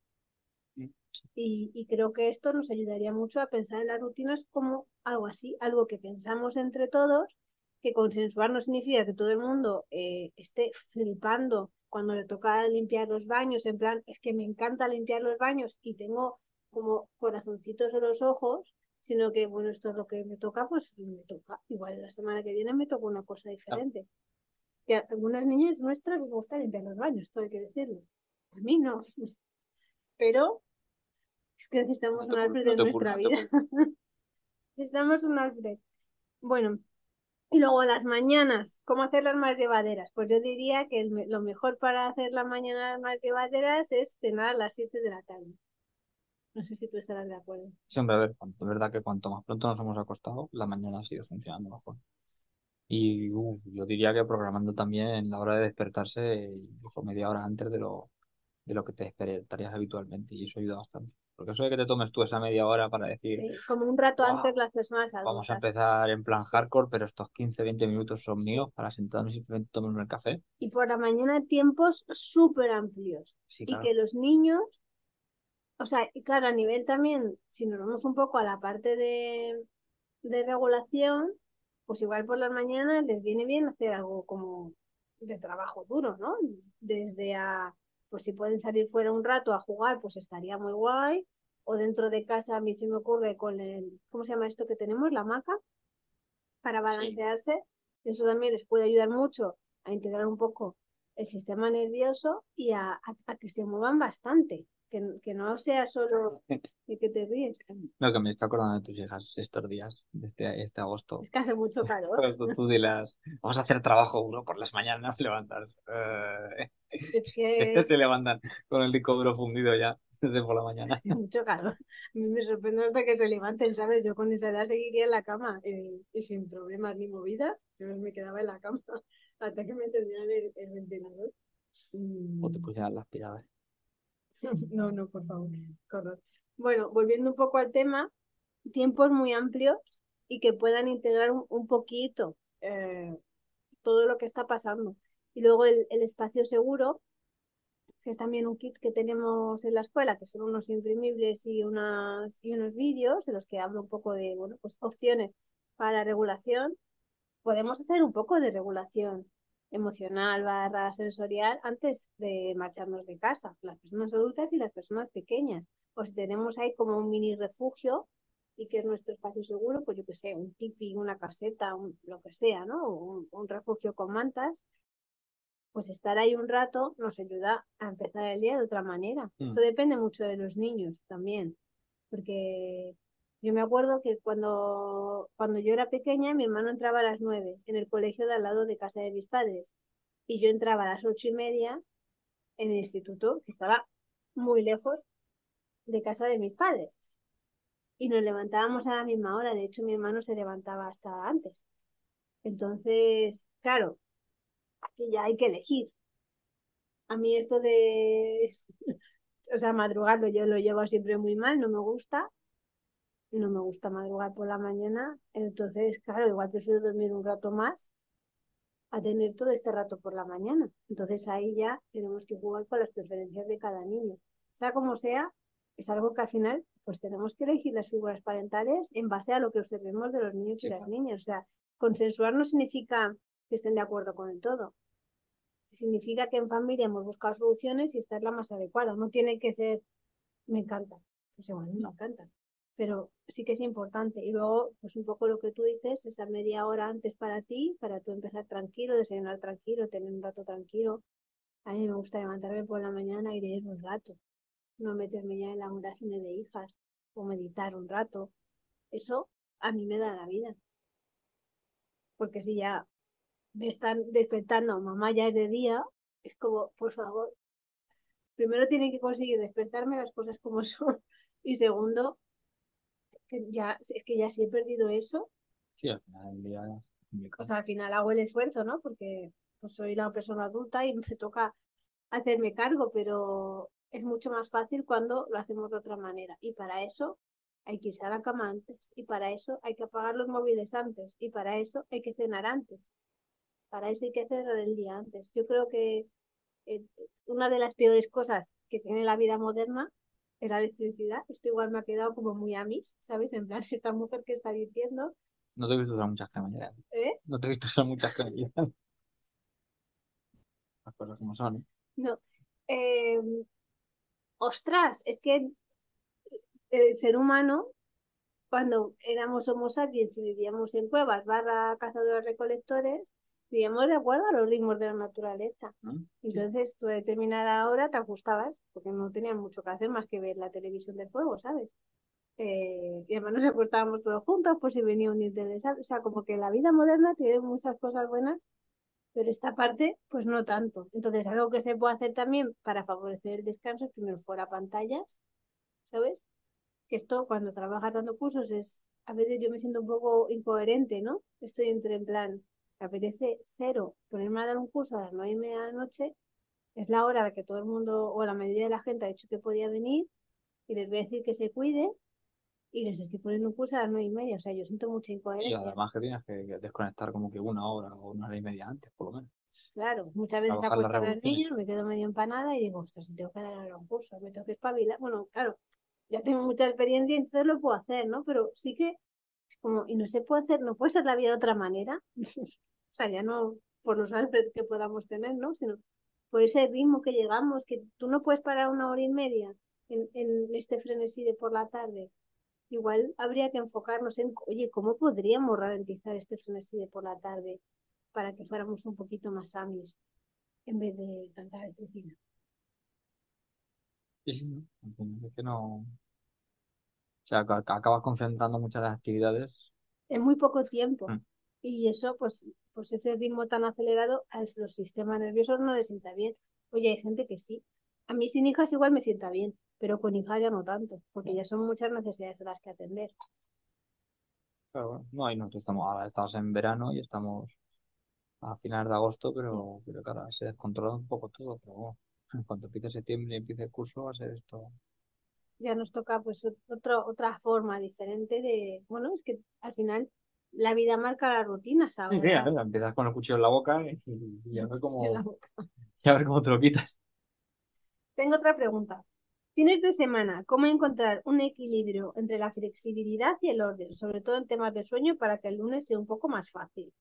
Y, y creo que esto nos ayudaría mucho a pensar en las rutinas como algo así, algo que pensamos entre todos, que consensuar no significa que todo el mundo eh, esté flipando cuando le toca limpiar los baños, en plan, es que me encanta limpiar los baños y tengo como corazoncitos en los ojos, sino que, bueno, esto es lo que me toca, pues me toca. Igual la semana que viene me toca una cosa No, diferente. Que a algunas niñas nuestras les gusta limpiar los baños, esto hay que decirlo. A mí no, pero es que no necesitamos te, un pul- Alfred no en te, pul- nuestra no te vida. culpo. Necesitamos un Alfred. Bueno, y luego las mañanas, ¿cómo hacerlas más llevaderas? Pues yo diría que el me- lo mejor para hacer las mañanas más llevaderas es cenar a las siete de la tarde. No sé si tú estarás de acuerdo. Siempre, a ver, cuanto- es verdad que cuanto más pronto nos hemos acostado, la mañana ha sido funcionando mejor. Y uf, yo diría que programando también la hora de despertarse incluso media hora antes de lo, de lo que te despertarías habitualmente y eso ayuda bastante. Porque eso de que te tomes tú esa media hora para decir, Sí, como un rato "Buah, antes las personas vamos a adultas. empezar en plan Sí, hardcore, pero estos quince veinte minutos son sí. míos para sentarme y simplemente tomarme el café". Y por la mañana tiempos súper amplios. Sí, Y claro. que los niños, o sea, y claro, a nivel también, si nos vamos un poco a la parte de, de regulación, pues igual por las mañanas les viene bien hacer algo como de trabajo duro, ¿no? Desde a, pues si pueden salir fuera un rato a jugar, pues estaría muy guay. O dentro de casa, a mí se me ocurre con el, ¿cómo se llama esto que tenemos? La hamaca, para Sí. balancearse. Eso también les puede ayudar mucho a integrar un poco el sistema nervioso y a, a, a que se muevan bastante, que, que no sea solo de que te ríes. Lo que me está acordando de tus hijas estos días, de este, este agosto. Es que hace mucho calor. Pues tú, tú dilas, vamos a hacer trabajo duro por las mañanas, levantar. Eh, Es que se levantan con el disco duro fundido ya desde por la mañana. hace mucho calor. A mí me sorprende hasta que se levanten, ¿sabes? Yo con esa edad seguiría en la cama eh, y sin problemas ni movidas. Yo me quedaba en la cama hasta que me tendrían el, el ventilador. O te Mm. pusieran las aspirador. No, no, por favor. Correcto. Bueno, volviendo un poco al tema, tiempos muy amplios y que puedan integrar un, un poquito eh, todo lo que está pasando. Y luego el, el espacio seguro, que es también un kit que tenemos en la escuela, que son unos imprimibles y, unas, y unos vídeos en los que hablo un poco de bueno, pues opciones para regulación. Podemos hacer un poco de regulación emocional barra sensorial antes de marcharnos de casa, las personas adultas y las personas pequeñas. O si tenemos ahí como un mini refugio y que es nuestro espacio seguro, pues yo que sé, un tipi, una caseta, un, lo que sea, ¿no? Un, un refugio con mantas, pues estar ahí un rato nos ayuda a empezar el día de otra manera. Mm. Esto depende mucho de los niños también, porque yo me acuerdo que cuando, cuando yo era pequeña, mi hermano entraba a las nueve en el colegio de al lado de casa de mis padres y yo entraba a las ocho y media en el instituto, que estaba muy lejos de casa de mis padres. Y nos levantábamos a la misma hora, de hecho mi hermano se levantaba hasta antes. Entonces, claro, que ya hay que elegir. A mí esto de, o sea, madrugarlo yo lo llevo siempre muy mal, no me gusta, no me gusta madrugar por la mañana, entonces, claro, igual prefiero dormir un rato más a tener todo este rato por la mañana. Entonces ahí ya tenemos que jugar con las preferencias de cada niño. Sea como sea, es algo que al final pues tenemos que elegir las figuras parentales en base a lo que observemos de los niños y Sí, las claro. niñas. O sea, consensuar no significa que estén de acuerdo con el todo. Significa que en familia hemos buscado soluciones y esta es la más adecuada. No tiene que ser, me encanta. Pues igual me No. encanta, pero sí que es importante. Y luego, pues un poco lo que tú dices, esa media hora antes para ti, para tú empezar tranquilo, desayunar tranquilo, tener un rato tranquilo. A mí me gusta levantarme por la mañana y leer un rato, no meterme ya en la vorágine de hijas o meditar un rato. Eso a mí me da la vida, porque si ya me están despertando, mamá ya es de día, es como, por favor, primero tienen que conseguir despertarme las cosas como son y segundo, que ya, es que ya si he perdido eso, Sí, al final del día es o complicado. sea, al final hago el esfuerzo, ¿no? Porque pues, soy una persona adulta y me toca hacerme cargo, pero es mucho más fácil cuando lo hacemos de otra manera. Y para eso hay que irse a la cama antes, y para eso hay que apagar los móviles antes, y para eso hay que cenar antes, para eso hay que cerrar el día antes. Yo creo que eh, una de las peores cosas que tiene la vida moderna es la electricidad. Esto igual me ha quedado como muy a mí, ¿sabes? En plan, esta mujer que está diciendo, No te he visto usar muchas cremallera. ¿eh? No te he visto usar muchas cremallera. Las cosas como son, ¿eh? No. Eh, ostras, es que el ser humano, cuando éramos homo sapiens y vivíamos en cuevas, barra cazadores recolectores, vivíamos de acuerdo a los ritmos de la naturaleza. ¿No? Sí. Entonces, tú a determinada hora te ajustabas, porque no tenían mucho que hacer más que ver la televisión del fuego, ¿sabes? Eh, y además nos acostábamos todos juntos por si venía un diente de sal. O sea, como que la vida moderna tiene muchas cosas buenas, pero esta parte, pues no tanto. Entonces, algo que se puede hacer también para favorecer el descanso es primero fuera pantallas, ¿sabes? Que esto cuando trabajas dando cursos es, a veces yo me siento un poco incoherente, ¿no? Estoy entre en plan, me apetece cero ponerme a dar un curso a las nueve y media de la noche, es la hora a la que todo el mundo o la mayoría de la gente ha dicho que podía venir, y les voy a decir que se cuide y les estoy poniendo un curso a las nueve y media. O sea, yo siento mucha Y incoherencia. además que tienes que que desconectar como que una hora o una hora y media antes, por lo menos. Claro, muchas veces Trabajar las acuesto a los revoluciones. niños, me quedo medio empanada y digo, ostras, si tengo que dar ahora un curso, me tengo que espabilar. Bueno, claro, ya tengo mucha experiencia y entonces lo puedo hacer, ¿no? Pero sí que, como, y no se puede hacer, no puede ser la vida de otra manera. O sea, ya no por los años que podamos tener, ¿no? Sino por ese ritmo que llegamos, que tú no puedes parar una hora y media en, en este frenesí de por la tarde. Igual habría que enfocarnos en, oye, ¿cómo podríamos ralentizar este frenesí de por la tarde para que fuéramos un poquito más sanos en vez de tanta electricidad? Sí, sí, ¿no? Al final es que no. O sea, ac- acabas concentrando muchas de las actividades. En muy poco tiempo. Mm. Y eso, pues, pues ese ritmo tan acelerado a los sistemas nerviosos no les sienta bien. Oye, hay gente que sí. A mí sin hijas igual me sienta bien, pero con hijas ya no tanto, porque ya son muchas necesidades las que atender. Pero bueno, no, y nosotros estamos, ahora estamos en verano y estamos a finales de agosto, Sí. pero, pero claro, se descontrola un poco todo. Pero bueno, en cuanto empiece septiembre y empiece el curso, va a ser esto. Ya nos toca pues otro, otra forma diferente de, bueno, es que al final la vida marca las rutinas Sí, sí, a ahora. ver, empiezas con el cuchillo en la boca y, y a ver Sí, la cómo, boca. y a ver cómo te lo quitas. Tengo otra pregunta. Fines de semana, ¿cómo encontrar un equilibrio entre la flexibilidad y el orden, sobre todo en temas de sueño, para que el lunes sea un poco más fácil?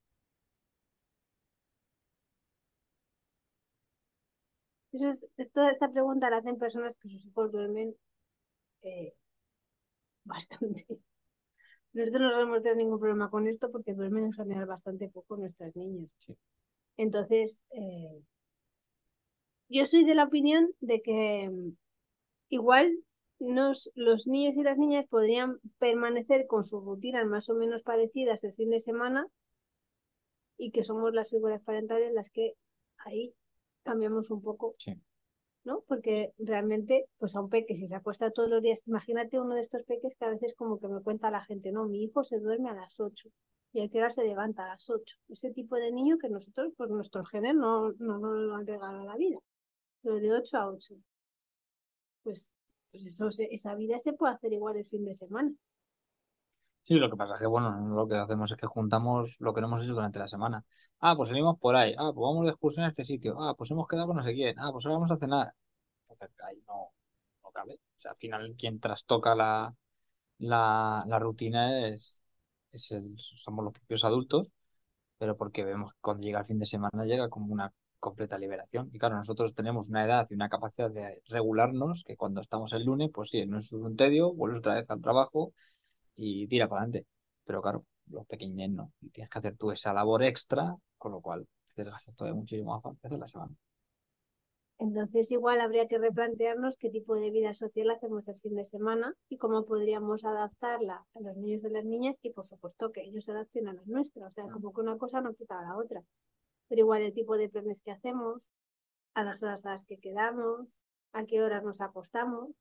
Eso es- esto- esta pregunta la hacen personas que sus hijos duermen eh, bastante. Nosotros no solemos tener ningún problema con esto porque duermen en general bastante poco nuestras niñas. Sí. Entonces, eh, yo soy de la opinión de que mm, igual nos, los niños y las niñas podrían permanecer con sus rutinas más o menos parecidas el fin de semana y que somos las figuras parentales las que ahí cambiamos un poco, Sí. ¿no? Porque realmente, pues a un peque, si se acuesta todos los días, imagínate uno de estos peques que a veces como que me cuenta la gente, no, mi hijo se duerme a las ocho y a qué hora se levanta a las ocho. Ese tipo de niño que nosotros, por nuestros genes, no, no nos lo han regalado a la vida, pero de ocho a ocho. Pues, pues eso, se- esa vida se puede hacer igual el fin de semana. Sí, lo que pasa es que, bueno, lo que hacemos es que juntamos lo que no hemos hecho durante la semana. Ah, pues salimos por ahí. Ah, pues vamos de excursión a este sitio. Ah, pues hemos quedado con no sé quién. Ah, pues ahora vamos a cenar. Entonces, ahí no, no cabe. O sea, al final, quien trastoca la, la, la rutina es, es el- somos los propios adultos, pero porque vemos que cuando llega el fin de semana llega como una completa liberación. Y claro, nosotros tenemos una edad y una capacidad de regularnos que cuando estamos el lunes, pues sí, no es un tedio, vuelves otra vez al trabajo y tira para adelante. Pero claro, los pequeños no. Y tienes que hacer tú esa labor extra, con lo cual te desgastas todavía muchísimo más para empezar la semana. Entonces, igual habría que replantearnos qué tipo de vida social hacemos el fin de semana y cómo podríamos adaptarla a los niños de las niñas y, por supuesto, que ellos se adapten a las nuestras. O sea, como que una cosa no quita a la otra. Pero igual el tipo de planes que hacemos, a las horas a las que quedamos, a qué horas nos acostamos.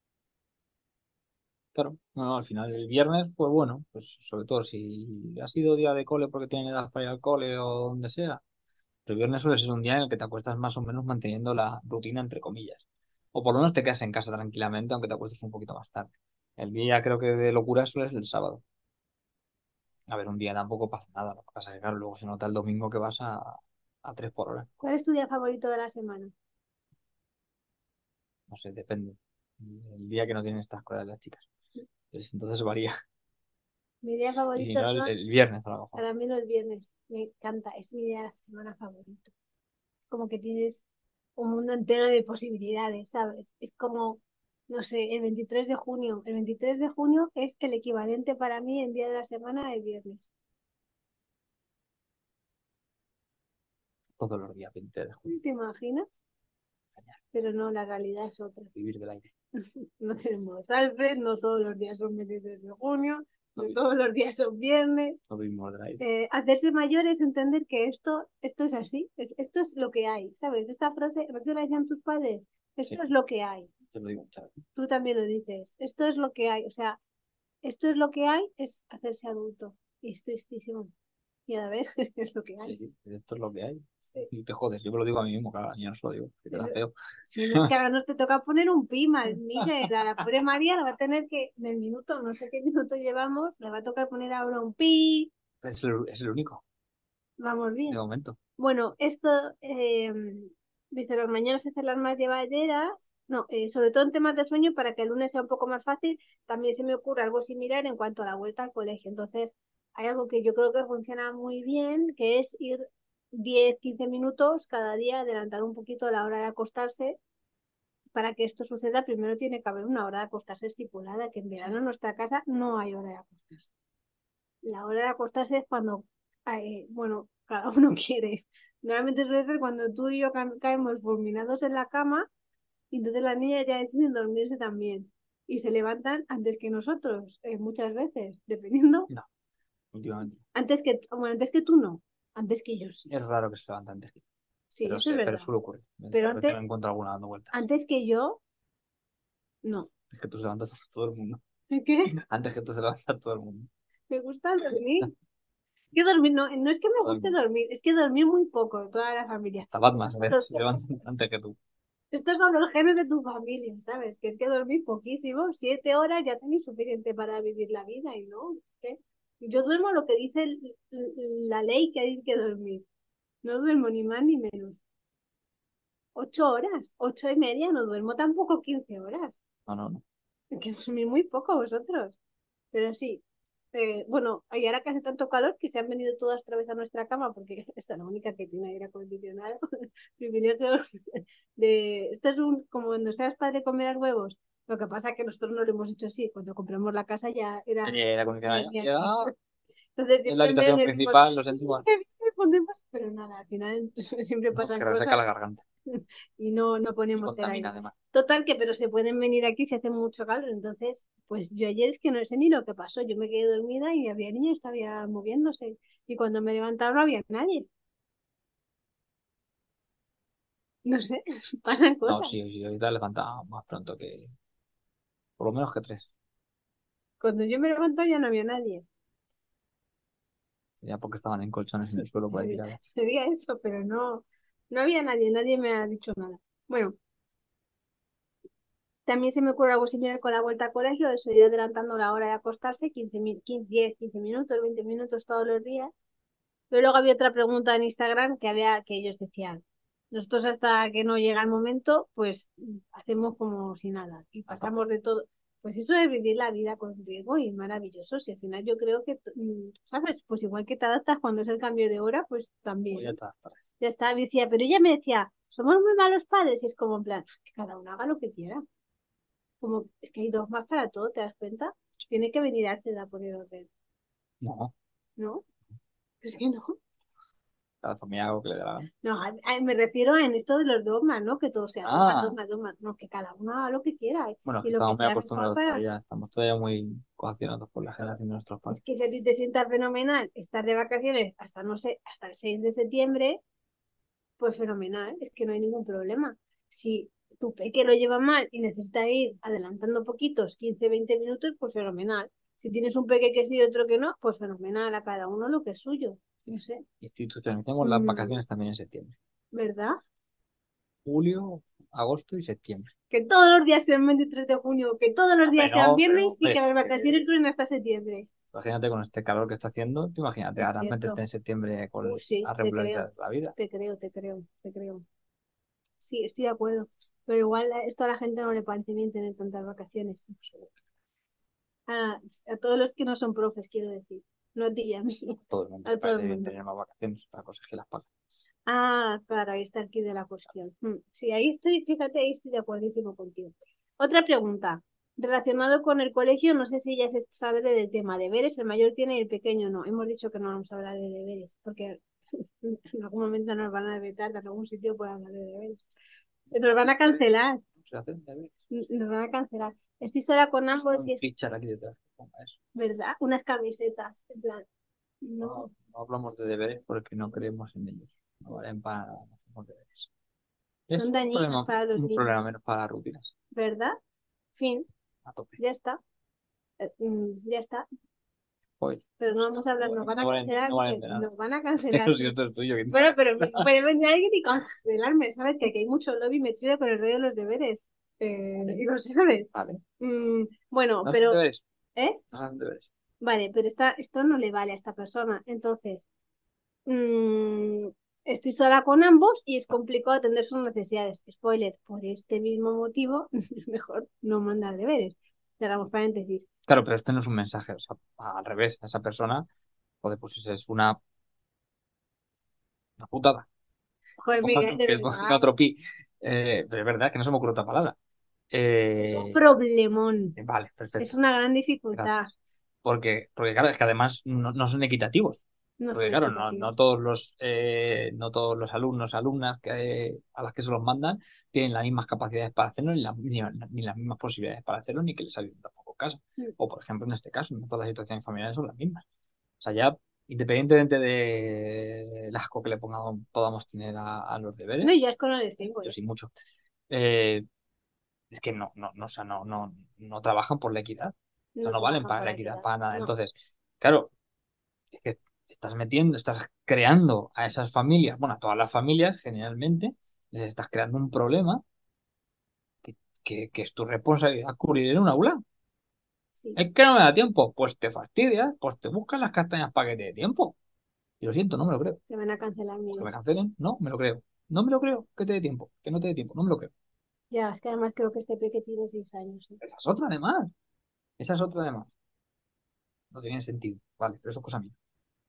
Claro, no, no, al final el viernes, pues bueno, pues sobre todo si ha sido día de cole porque tienen edad para ir al cole o donde sea, el viernes suele ser un día en el que te acuestas más o menos manteniendo la rutina, entre comillas. O por lo menos te quedas en casa tranquilamente, aunque te acuestes un poquito más tarde. El día creo que de locura suele ser el sábado. A ver, un día tampoco pasa nada. Lo que pasa es que, claro, luego se nota el domingo que vas a, a tres por hora. ¿Cuál es tu día favorito de la semana? No sé, depende. El día que no tienen estas cosas las chicas. Pues entonces varía. Mi día Y si favorito no, el, son, el viernes a lo mejor. para mí, los viernes. Me encanta, es mi día de la semana favorito. Como que tienes un mundo entero de posibilidades, ¿sabes? Es como, no sé, el veintitrés de junio. El veintitrés de junio es el equivalente para mí en día de la semana del viernes. Todos los días, veinte de junio. ¿Te imaginas? Genial. Pero no, la realidad es otra. Vivir del aire. No tenemos Alfred, no todos los días son veintitrés de junio, No, no vi- todos los días son viernes. no vivimos del aire. Eh, hacerse mayor es entender que esto, esto es así, es- esto es lo que hay, ¿sabes? Esta frase, ¿no te la decían tus padres? Esto Sí, es lo que hay. te lo digo muchas veces. Tú también lo dices. Esto es lo que hay. O sea, esto es lo que hay, es hacerse adulto. Y es tristísimo. Y a ver, es lo que Sí, hay. sí, esto es lo que hay. y te jodes. Yo me lo digo a mí mismo, claro, yo no se lo digo, que te da feo. Si no, que ahora nos te toca poner un pi, mal, Miguel, a la pobre María le va a tener que, en el minuto, no sé qué minuto llevamos, le va a tocar poner ahora un pi, Es el, es el único, vamos de bien. momento. Bueno, esto, eh, dice, las mañanas hacerlas más llevaderas, no, eh, sobre todo en temas de sueño, para que el lunes sea un poco más fácil, también se me ocurre algo similar en cuanto a la vuelta al colegio. Entonces, hay algo que yo creo que funciona muy bien, que es ir diez quince minutos cada día, adelantar un poquito la hora de acostarse. Para que esto suceda, primero tiene que haber una hora de acostarse estipulada, que en verano en nuestra casa no hay hora de acostarse. La hora de acostarse es cuando, eh, bueno, cada uno quiere. Normalmente suele ser cuando tú y yo ca- caemos fulminados en la cama y entonces las niñas ya deciden dormirse también. Y se levantan antes que nosotros, eh, muchas veces, dependiendo. No, últimamente. Antes que, bueno, antes que tú no, antes que yo sí. Es raro que se levante antes. Sí, Pero, eso es se, pero verdad. suele ocurrir. Pero A veces antes, me encuentro alguna dando vueltas. antes que yo, no. Es que tú se levantas a todo el mundo. ¿Qué? Antes que tú se levanta todo el mundo. Me gusta dormir. Que dormir, no, no es que me Todo el guste mundo. dormir, es que dormir muy poco, toda la familia. Hasta Batman se, ve- Los- se levanta antes que tú. estos son los genes de tu familia, ¿sabes? Que es que dormir poquísimo, siete horas ya tenéis suficiente para vivir la vida y no, es que yo duermo lo que dice el- el- la ley que hay que dormir. No duermo ni más ni menos. Ocho horas, ocho y media, no duermo tampoco quince horas. No, no, no. Es que dormís muy poco vosotros. Pero sí, eh, bueno, y ahora que hace tanto calor que se han venido todas otra vez a nuestra cama porque esta es la única que tiene aire acondicionado. Privilegio de... Esto es un, como cuando seas padre comerás huevos. Lo que pasa es que nosotros no lo hemos hecho así. Cuando compramos la casa ya era... Tenía aire acondicionado ya. tenía- Ya, Entonces en la siempre en vez habitación decimos, principal, lo sentimos. "¿Qué bien ponemos?", pero nada, al final siempre No, pasan que reseca cosas la garganta. y no, no Y ponemos el contamina aire. además. Total que, pero se pueden venir aquí si hace mucho calor. Entonces, pues yo ayer es que no sé ni lo que pasó. Yo me quedé dormida y había niños todavía moviéndose. Y cuando me levantaron no había nadie. No sé, pasan No, cosas. sí, sí, ahorita levanta más pronto que. Por lo menos que tres. Cuando yo me levanto ya no había nadie. Ya porque estaban en colchones en el suelo por ahí Sería, tirados. sería eso, pero no, no había nadie. Nadie me ha dicho nada. Bueno, también se me ocurre algo similar con la vuelta al colegio. Eso, ir adelantando la hora de acostarse, quince, mi- quince, diez, quince minutos, veinte minutos todos los días. Pero luego había otra pregunta en Instagram que había que ellos decían, nosotros hasta que no llega el momento, pues hacemos como si nada y A tope. pasamos de todo. Pues eso es vivir la vida con riesgo y maravilloso. Si al final yo creo que, mm, ¿sabes? Pues igual que te adaptas cuando es el cambio de hora, pues Pues ya también. está. Para eso. Ya está, me decía, pero ella me decía, somos muy malos padres y es como en plan, que cada uno haga lo que quiera. Como es que hay dos más para todo, ¿te das cuenta? Tiene que venir a a poner orden, No, ¿no? Es que no. cada familia algo que le dé la gana. No, a- a- me refiero en esto de los dogmas, ¿no? Que todo sea dogma, Ah, dogma, dogma. No, que cada uno haga lo que quiera y, bueno, es y que lo que estamos muy sea mejor acostumbrados para... todavía. Estamos todavía muy coaccionados por la generación de nuestros Es padres. que si a ti te sienta fenomenal estar de vacaciones hasta, no sé, hasta el seis de septiembre, pues fenomenal, es que no hay ningún problema. Si tu peque lo lleva mal y necesita ir adelantando poquitos, quince veinte minutos, pues fenomenal. Si tienes un peque que sí y otro que no, pues fenomenal, a cada uno lo que es suyo. No sé. Institucionalizamos las Mm, vacaciones también en septiembre. ¿verdad? Julio, agosto y septiembre. Que todos los días sean veintitrés de junio, que todos los Hombre, días sean no, viernes pero y que hombre, las eh, vacaciones duren hasta septiembre. imagínate con este calor que está haciendo, tú imagínate, Es ahora métete cierto. en septiembre con Uh, sí, a te creo, regularizar la vida. te creo, te creo, te creo. Sí, estoy de acuerdo. Pero igual a- esto a la gente no le parece bien tener tantas vacaciones. A, a todos los que no son profes, quiero decir. No a ti y a mí, Todo el mundo a le todo el parece bien mundo. tener más vacaciones para cosas que las pagan. Ah, claro, ahí está el quid de la cuestión. Mm, sí, ahí estoy, fíjate, ahí estoy de acuerdísimo contigo. Otra pregunta. Relacionado con el colegio, no sé si ya se sabe del tema deberes, el mayor tiene y el pequeño no. Hemos dicho que no vamos a hablar de deberes, porque en algún momento nos van a vetar de algún sitio por hablar de deberes. Nos van a cancelar, ¿Cómo se hace? ¿Deberes? nos van a cancelar. Estoy sola con ambos Un y es fichar aquí detrás. Ponga eso. verdad, unas camisetas, en plan, No, no, no hablamos de deberes porque no creemos en ellos. No valen para nada, no hacemos deberes. Es son un dañinas problema, para los un niños, problema menos para las rutinas. ¿verdad? Fin, A tope. ya está, eh, mm, ya está. Pues, Pero no vamos a hablar, nos bueno, van a no valen, cancelar, no valen porque de nada. nos van a cancelar. Pero si esto es tuyo, ¿qué Bueno, pero me- puede venir alguien y cancelarme, ¿sabes? Que aquí hay mucho lobby metido con el rollo de los deberes. Eh, y lo sabes. Vale. Mm, bueno, ¿No hacen pero, deberes? ¿eh? No hacen deberes. Vale, pero esta, esto no le vale a esta persona. Entonces, mm, estoy sola con ambos y es complicado atender sus necesidades. Spoiler, por este mismo motivo, es mejor no mandar deberes. Cerramos paréntesis. Claro, pero este no es un mensaje, o sea, al revés, a esa persona, joder, pues es una, una putada. Joder, Miguel, de Que es verdad, otro pi. Eh, pero es verdad que no se me ocurre otra palabra. es un Eh, problemón. vale, Es perfecto. una gran dificultad. Gracias. Porque, porque claro, es que además no, no son equitativos. No Porque son claro, no, no equitativos. todos los eh, no todos los alumnos, alumnas que, a las que se los mandan tienen las mismas capacidades para hacerlo, ni, la- ni, ni las mismas posibilidades para hacerlo, ni que les ayuden tampoco en casa. Mm. O por ejemplo, en este caso, no todas las situaciones familiares son las mismas. O sea, ya independientemente de las asco que le pongamos, podamos tener a, a los No, deberes, ya es con lo de cinco, yo ¿eh? sí mucho. eh, es que no, no, no, o sea, no, no, no trabajan por la equidad. O sea, No no valen trabajan para por la la equidad, equidad. para nada. No. Entonces, claro, es que estás metiendo, estás creando a esas familias, bueno, a todas las familias generalmente, les estás creando un problema que, que, que es tu responsabilidad cubrir en un aula. Sí, Es que no me da tiempo, pues te fastidias, pues te buscas las castañas para que te dé tiempo. Y lo siento, no me lo creo. te van a cancelar, Pues que Miguel. me cancelen, no, me lo creo. No me lo creo que te dé tiempo, que no te dé tiempo, no me lo creo. Ya, es que además creo que este peque tiene seis años, ¿eh? Esa es otra además, esa es otra además. No tiene sentido, vale, pero eso es cosa mía.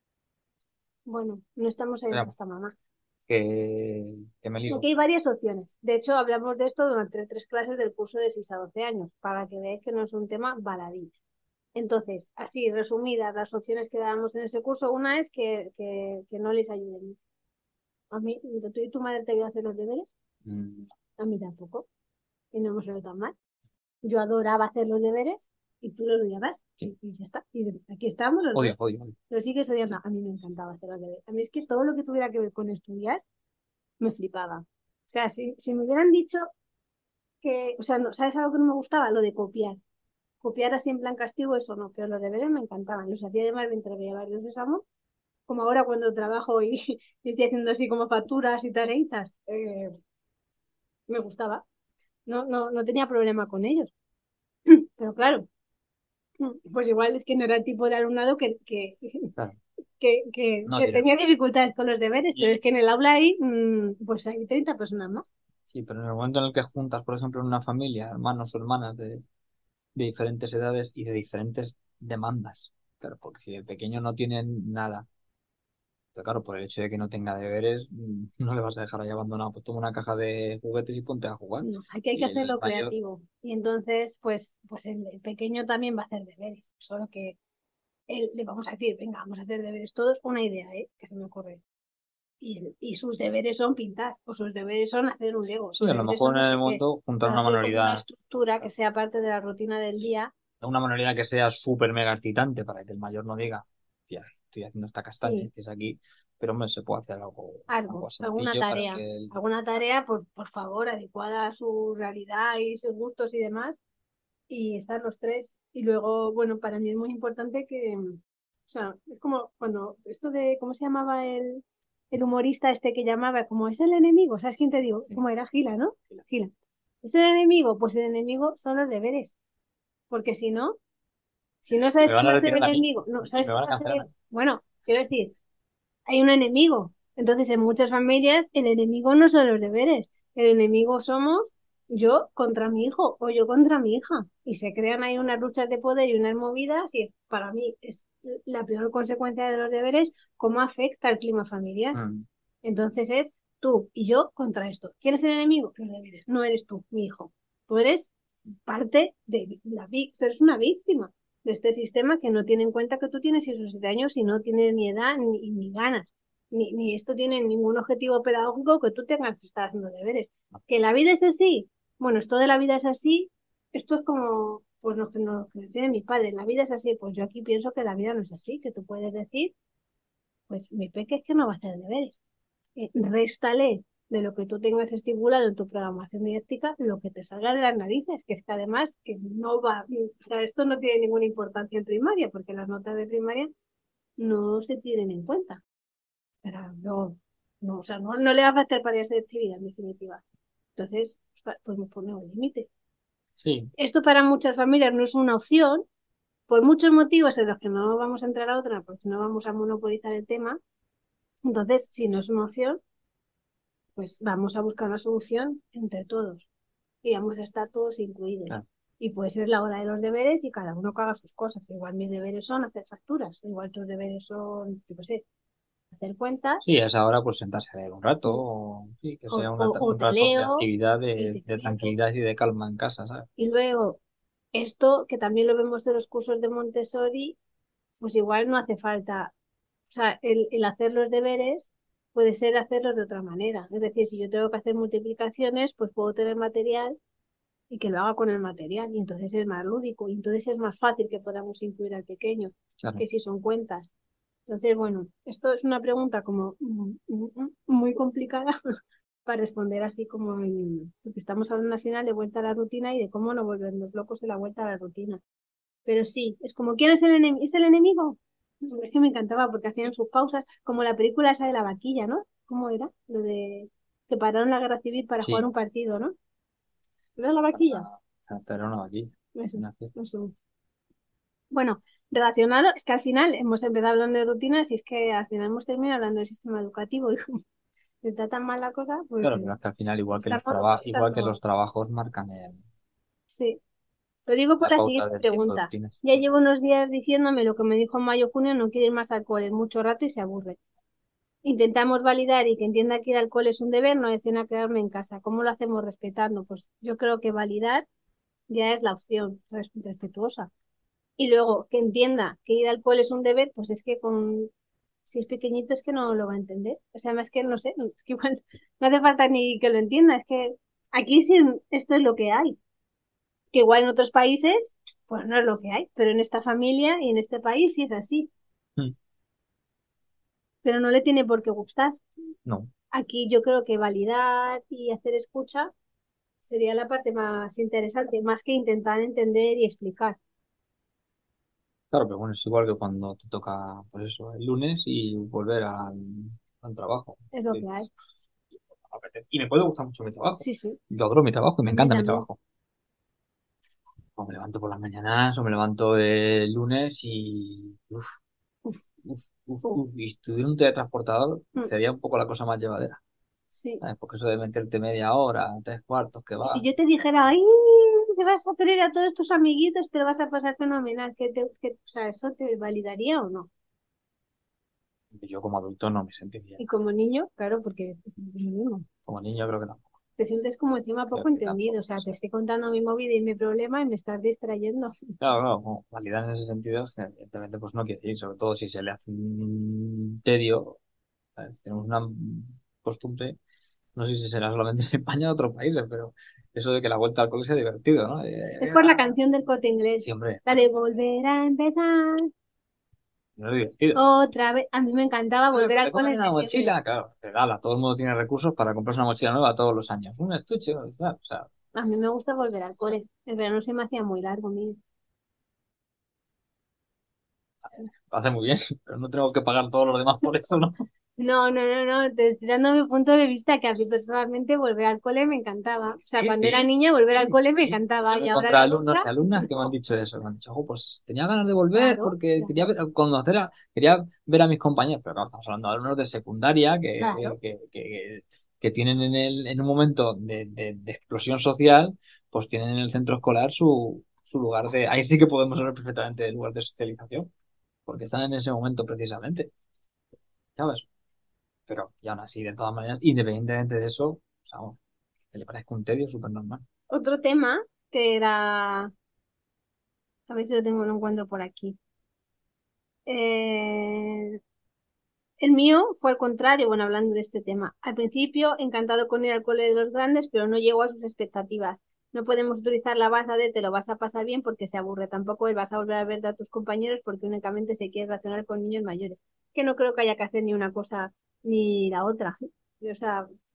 Bueno, no estamos en Veamos, esta mamá. que, que me lío. Aquí hay varias opciones. De hecho, hablamos de esto durante tres clases del curso de seis a doce años, para que veáis que no es un tema baladí. Entonces, así, resumidas, las opciones que dábamos en ese curso, una es que, que, que no les ayuden. A mí, ¿tú y tu madre te vio hacer los deberes? Mm, A mí tampoco. Y no hemos salido tan mal. Yo adoraba hacer los deberes y tú los odiabas. sí, Y, y ya está. Y aquí estamos los odio, dos. odio, odio. Pero sí que odiando. A mí me encantaba hacer los deberes. A mí es que todo lo que tuviera que ver con estudiar me flipaba. O sea, si, si me hubieran dicho que, o sea, no, ¿sabes algo que no me gustaba? Lo de copiar. Copiar así en plan castigo, eso no, pero los deberes me encantaban. Los hacía además mientras veía varios exámenes, como ahora cuando trabajo y, y estoy haciendo así como facturas y tareitas. Eh, me gustaba. No, no, no tenía problema con ellos. Pero claro, pues igual es que no era el tipo de alumnado que, que, Claro, que, que, no que tiene. tenía dificultades con los deberes, pero Y- es que en el aula ahí, mm, pues hay treinta personas más. Sí, pero en el momento en el que juntas, por ejemplo, en una familia, hermanos o hermanas de, de diferentes edades y de diferentes demandas, claro, porque si el pequeño no tiene nada, pero claro, por el hecho de que no tenga deberes, mm, no le vas a dejar ahí abandonado, pues toma una caja de juguetes y ponte a jugar. No, aquí hay que Y el hacerlo mayor, creativo. Y entonces, pues, pues el, el pequeño también va a hacer deberes, solo que él, le vamos a decir, venga, vamos a hacer deberes todos, una idea, ¿eh? Que se me ocurre. Y, el- y sus deberes son pintar, o sus deberes son hacer un Lego, sí, sus a lo deberes mejor son en no el sé qué, momento juntar para una hacer como una manualidad, estructura que sea parte de la rutina del día. una manualidad que sea súper mega excitante para que el mayor no diga, tía, estoy haciendo esta castaña, Sí, estés aquí, pero hombre, se puede hacer algo, algo, algo alguna sencillo para tarea, que él... alguna tarea, por, por favor, adecuada a su realidad y sus gustos y demás, y estar los tres. Y luego, bueno, para mí es muy importante que, o sea, es como cuando esto de, ¿cómo se llamaba el, el humorista este que llamaba? Como es el enemigo, ¿sabes quién te digo? Sí, ¿Cómo era? Gila, ¿no? sí, Gila. ¿Es el enemigo? Pues el enemigo son los deberes, porque si no, si no sabes me van quién a va a ser retirar el a mí enemigo, no, y ¿sabes me quién van a va a ser cancelar a el... mí. Bueno, quiero decir, hay un enemigo. Entonces, en muchas familias, el enemigo no son los deberes. El enemigo somos yo contra mi hijo o yo contra mi hija. Y se crean ahí unas luchas de poder y unas movidas. Y para mí es la peor consecuencia de los deberes, cómo afecta al clima familiar. Mm, Entonces es tú y yo contra esto. ¿Quién es el enemigo? Los deberes. No eres tú, mi hijo. Tú eres parte de la víctima. Tú eres una víctima de este sistema que no tiene en cuenta que tú tienes seis o siete años y no tienes ni edad ni, ni ganas. Ni, ni esto tiene ningún objetivo pedagógico que tú tengas que estar haciendo deberes. ¿Que la vida es así? Bueno, esto de la vida es así, esto es como, pues lo que nos decía mi padre, la vida es así, pues yo aquí pienso que la vida no es así, que tú puedes decir, pues mi peque es que no va a hacer deberes. Eh, réstale. de lo que tú tengas estipulado en tu programación didáctica, lo que te salga de las narices, que es que además que no va, o sea, esto no tiene ninguna importancia en primaria, porque las notas de primaria no se tienen en cuenta. Pero no, no, o sea, no, no le va a faltar para esa actividad en definitiva. Entonces, pues me pone un límite. Sí. Esto para muchas familias no es una opción, por muchos motivos en los que no vamos a entrar a otra, porque no vamos a monopolizar el tema. Entonces, si no es una opción, pues vamos a buscar una solución entre todos y vamos a estar todos incluidos. Claro. Y puede ser la hora de los deberes y cada uno que haga sus cosas. Igual mis deberes son hacer facturas, igual tus deberes son, yo qué sé, hacer cuentas. Sí, a esa hora pues sentarse a leer un rato, o sí, que O, sea una o, ta- o un te rato de leo actividad, y de, te de quieto. tranquilidad y de calma en casa, ¿sabes? Y luego, esto que también lo vemos en los cursos de Montessori, pues igual no hace falta. O sea, el, el hacer los deberes puede ser hacerlos de otra manera. Es decir, si yo tengo que hacer multiplicaciones, pues puedo tener material y que lo haga con el material. Y entonces es más lúdico. Y entonces es más fácil que podamos incluir al pequeño Claro. que si son cuentas. Entonces, bueno, esto es una pregunta como mm, mm, mm, muy complicada para responder así como en... Porque estamos hablando al final de vuelta a la rutina y de cómo no volvernos locos en la vuelta a la rutina. Pero sí, es como, ¿quién es el enemigo? ¿Es el enemigo? Es que me encantaba porque hacían sus pausas, como la película esa de la vaquilla, ¿no? ¿Cómo era? Lo de que pararon la guerra civil para jugar Sí, un partido, ¿no? ¿Era la vaquilla? para hacer una aquí. Eso, Una fiesta. eso. Bueno, relacionado, es que al final hemos empezado hablando de rutinas y es que al final hemos terminado hablando del sistema educativo y como está tan mal la cosa, pues Claro, pero es que al final, igual que está los traba- igual que los monopolizando. trabajos marcan el- Sí. Lo digo por la la pauta siguiente del tipo de pregunta. rutinas. Ya llevo unos días diciéndome lo que me dijo en mayo junio, no quiere ir más al cole mucho rato y se aburre. Intentamos validar y que entienda que ir al cole es un deber, no decir a quedarme en casa. ¿Cómo lo hacemos respetando? Pues yo creo que validar ya es la opción res- respetuosa. Y luego que entienda que ir al cole es un deber, pues es que con si es pequeñito es que no lo va a entender. O sea, más que no sé, es que igual no hace falta ni que lo entienda, es que aquí sí esto es lo que hay. Que igual en otros países, pues no es lo que hay, pero en esta familia y en este país sí es así. Mm. Pero no le tiene por qué gustar. No, Aquí yo creo que validar y hacer escucha sería la parte más interesante, más que intentar entender y explicar. claro, pero bueno, es igual que cuando te toca, pues eso, el lunes y volver al, al trabajo. Es lo Y que hay. y me puede gustar mucho mi trabajo. Sí, sí, Yo adoro mi trabajo y me a mí encanta mi también. trabajo. O me levanto por las mañanas o me levanto el lunes y... Uf, Uf, uf, uf, uf. uf. Y si tuviera un teletransportador, Mm, sería un poco la cosa más llevadera. sí. ¿Sabes? Porque eso de meterte media hora, tres cuartos, que Y si va. yo te dijera, ay, si vas a tener a todos tus amiguitos, te lo vas a pasar fenomenal, ¿qué te, qué- o sea, ¿eso te validaría o no? Yo como adulto no me sentiría. Y como niño, claro, porque no, Como niño creo que tampoco. te sientes como encima Creo poco que entendido, o tampoco. sea, te Sí. estoy contando mi movida y mi problema y me estás distrayendo. Claro, claro, como validar en ese sentido, evidentemente, pues no quiere decir, sobre todo si se le hace un tedio. ¿Sabes? Tenemos una costumbre, no sé si será solamente en España o en otros países, pero eso de que la vuelta al cole sea divertido, ¿no? Es Eh, por la ah, canción del Corte sí, Inglés, hombre, la de volver a empezar. no es divertido. Otra vez, a mí me encantaba Eh, volver al ¿Te cole compras en una septiembre. mochila? Claro, regala, todo el mundo tiene recursos para comprarse una mochila nueva todos los años. Un estuche, o sea, o sea, A mí me gusta volver al cole. El verano se me hacía muy largo, mío. lo hace muy bien, pero no tengo que pagar todos los demás por eso, ¿no? No, no, no, no, te estoy dando mi punto de vista que a mí personalmente volver al cole me encantaba. O sea, Sí, cuando era sí, niña volver al sí, cole me sí. encantaba Yo me y ahora encontré de alumnos y adulta, alumnas que me han no. dicho eso. Me han dicho, "Jo, pues tenía ganas de volver Claro, porque quería claro, ver, conocer a, quería ver a mis compañeros, pero claro, estamos hablando de alumnos de secundaria que, claro. que, que, que tienen en el, en un momento de, de, de explosión social, pues tienen en el centro escolar su, su lugar de, ahí sí que podemos hablar perfectamente del lugar de socialización, porque están en ese momento precisamente, ¿sabes? Pero, y aún así, de todas maneras, independientemente de eso, o sea, bueno, que le parezca un tedio súper normal. Otro tema que era, a ver si lo tengo, lo encuentro por aquí. Eh, el mío fue al contrario, bueno, hablando de este tema. Al principio, encantado con ir al cole de los grandes, pero no llegó a sus expectativas. No podemos utilizar la baza de te lo vas a pasar bien porque se aburre. Tampoco él vas a volver a ver a tus compañeros porque únicamente se quiere relacionar con niños mayores. Que no creo que haya que hacer ni una cosa ni la otra. O sea,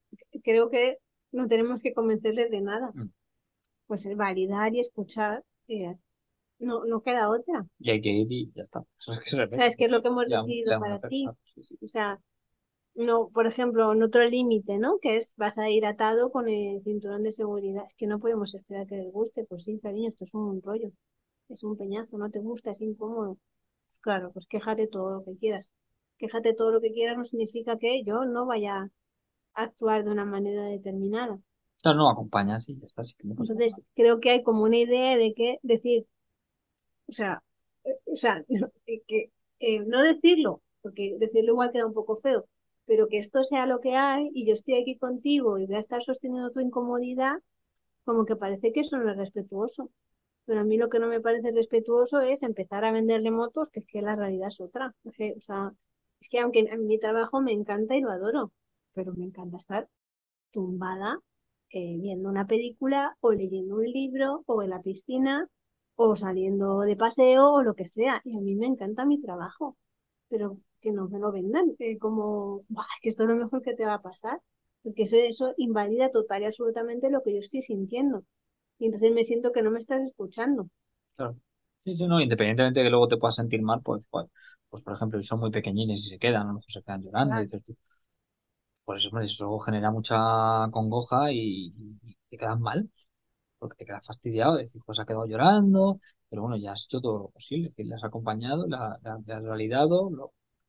creo que no tenemos que convencerles de nada. Mm. Pues el validar y escuchar, eh, no, no queda otra. Y hay que ir y ya está. Eso es que se repite. ¿Sabes qué es lo que hemos Ya, decidido ya vamos a para hacer. ti? Claro, sí, sí. O sea, no, por ejemplo, en otro límite, ¿no? Que es, vas a ir atado con el cinturón de seguridad. Es que no podemos esperar que les guste. Pues sí, cariño, esto es un rollo. Es un peñazo, no te gusta, es incómodo. Claro, pues quéjate todo lo que quieras. Quéjate todo lo que quieras no significa que yo no vaya a actuar de una manera determinada. Claro, no acompaña, sí, ya está, sí que no pasa Entonces, nada. creo que hay como una idea de que decir, o sea, eh, o sea, no, eh, que eh, no decirlo, porque decirlo igual queda un poco feo, pero que esto sea lo que hay y yo estoy aquí contigo y voy a estar sosteniendo tu incomodidad, como que parece que eso no es respetuoso. Pero a mí lo que no me parece respetuoso es empezar a venderle motos, que es que la realidad es otra. Es que, o sea, es que aunque a mí mi trabajo me encanta y lo adoro, pero me encanta estar tumbada eh, viendo una película o leyendo un libro o en la piscina o saliendo de paseo o lo que sea. Y a mí me encanta mi trabajo, pero que no me lo vendan eh, como, "Buah, que esto es lo mejor que te va a pasar", porque eso, eso invalida total y absolutamente lo que yo estoy sintiendo. Y entonces me siento que no me estás escuchando. Claro. Sí, sí, no, independientemente de que luego te puedas sentir mal, pues, pues, pues, por ejemplo, si son muy pequeñines y se quedan, a lo mejor se quedan llorando, y Claro. dices tú, pues eso, hombre, eso genera mucha congoja y, y te quedas mal, porque te quedas fastidiado, decir, pues ha quedado llorando, pero bueno, ya has hecho todo lo posible, que le has acompañado, la, la- le has validado, lo-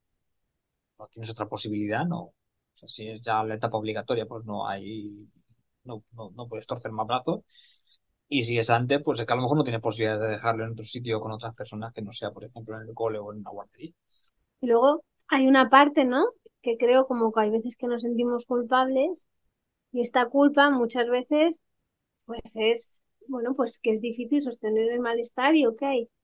no tienes otra posibilidad, no. O sea, si es ya la etapa obligatoria, pues no hay, no, no, no puedes torcer más brazos. Y si es antes, pues es que a lo mejor no tienes posibilidad de dejarlo en otro sitio con otras personas que no sea, por ejemplo, en el cole o en una guardería. Y luego hay una parte, ¿no? Que creo como que hay veces que nos sentimos culpables y esta culpa muchas veces pues es, bueno, pues que es difícil sostener el malestar y ok.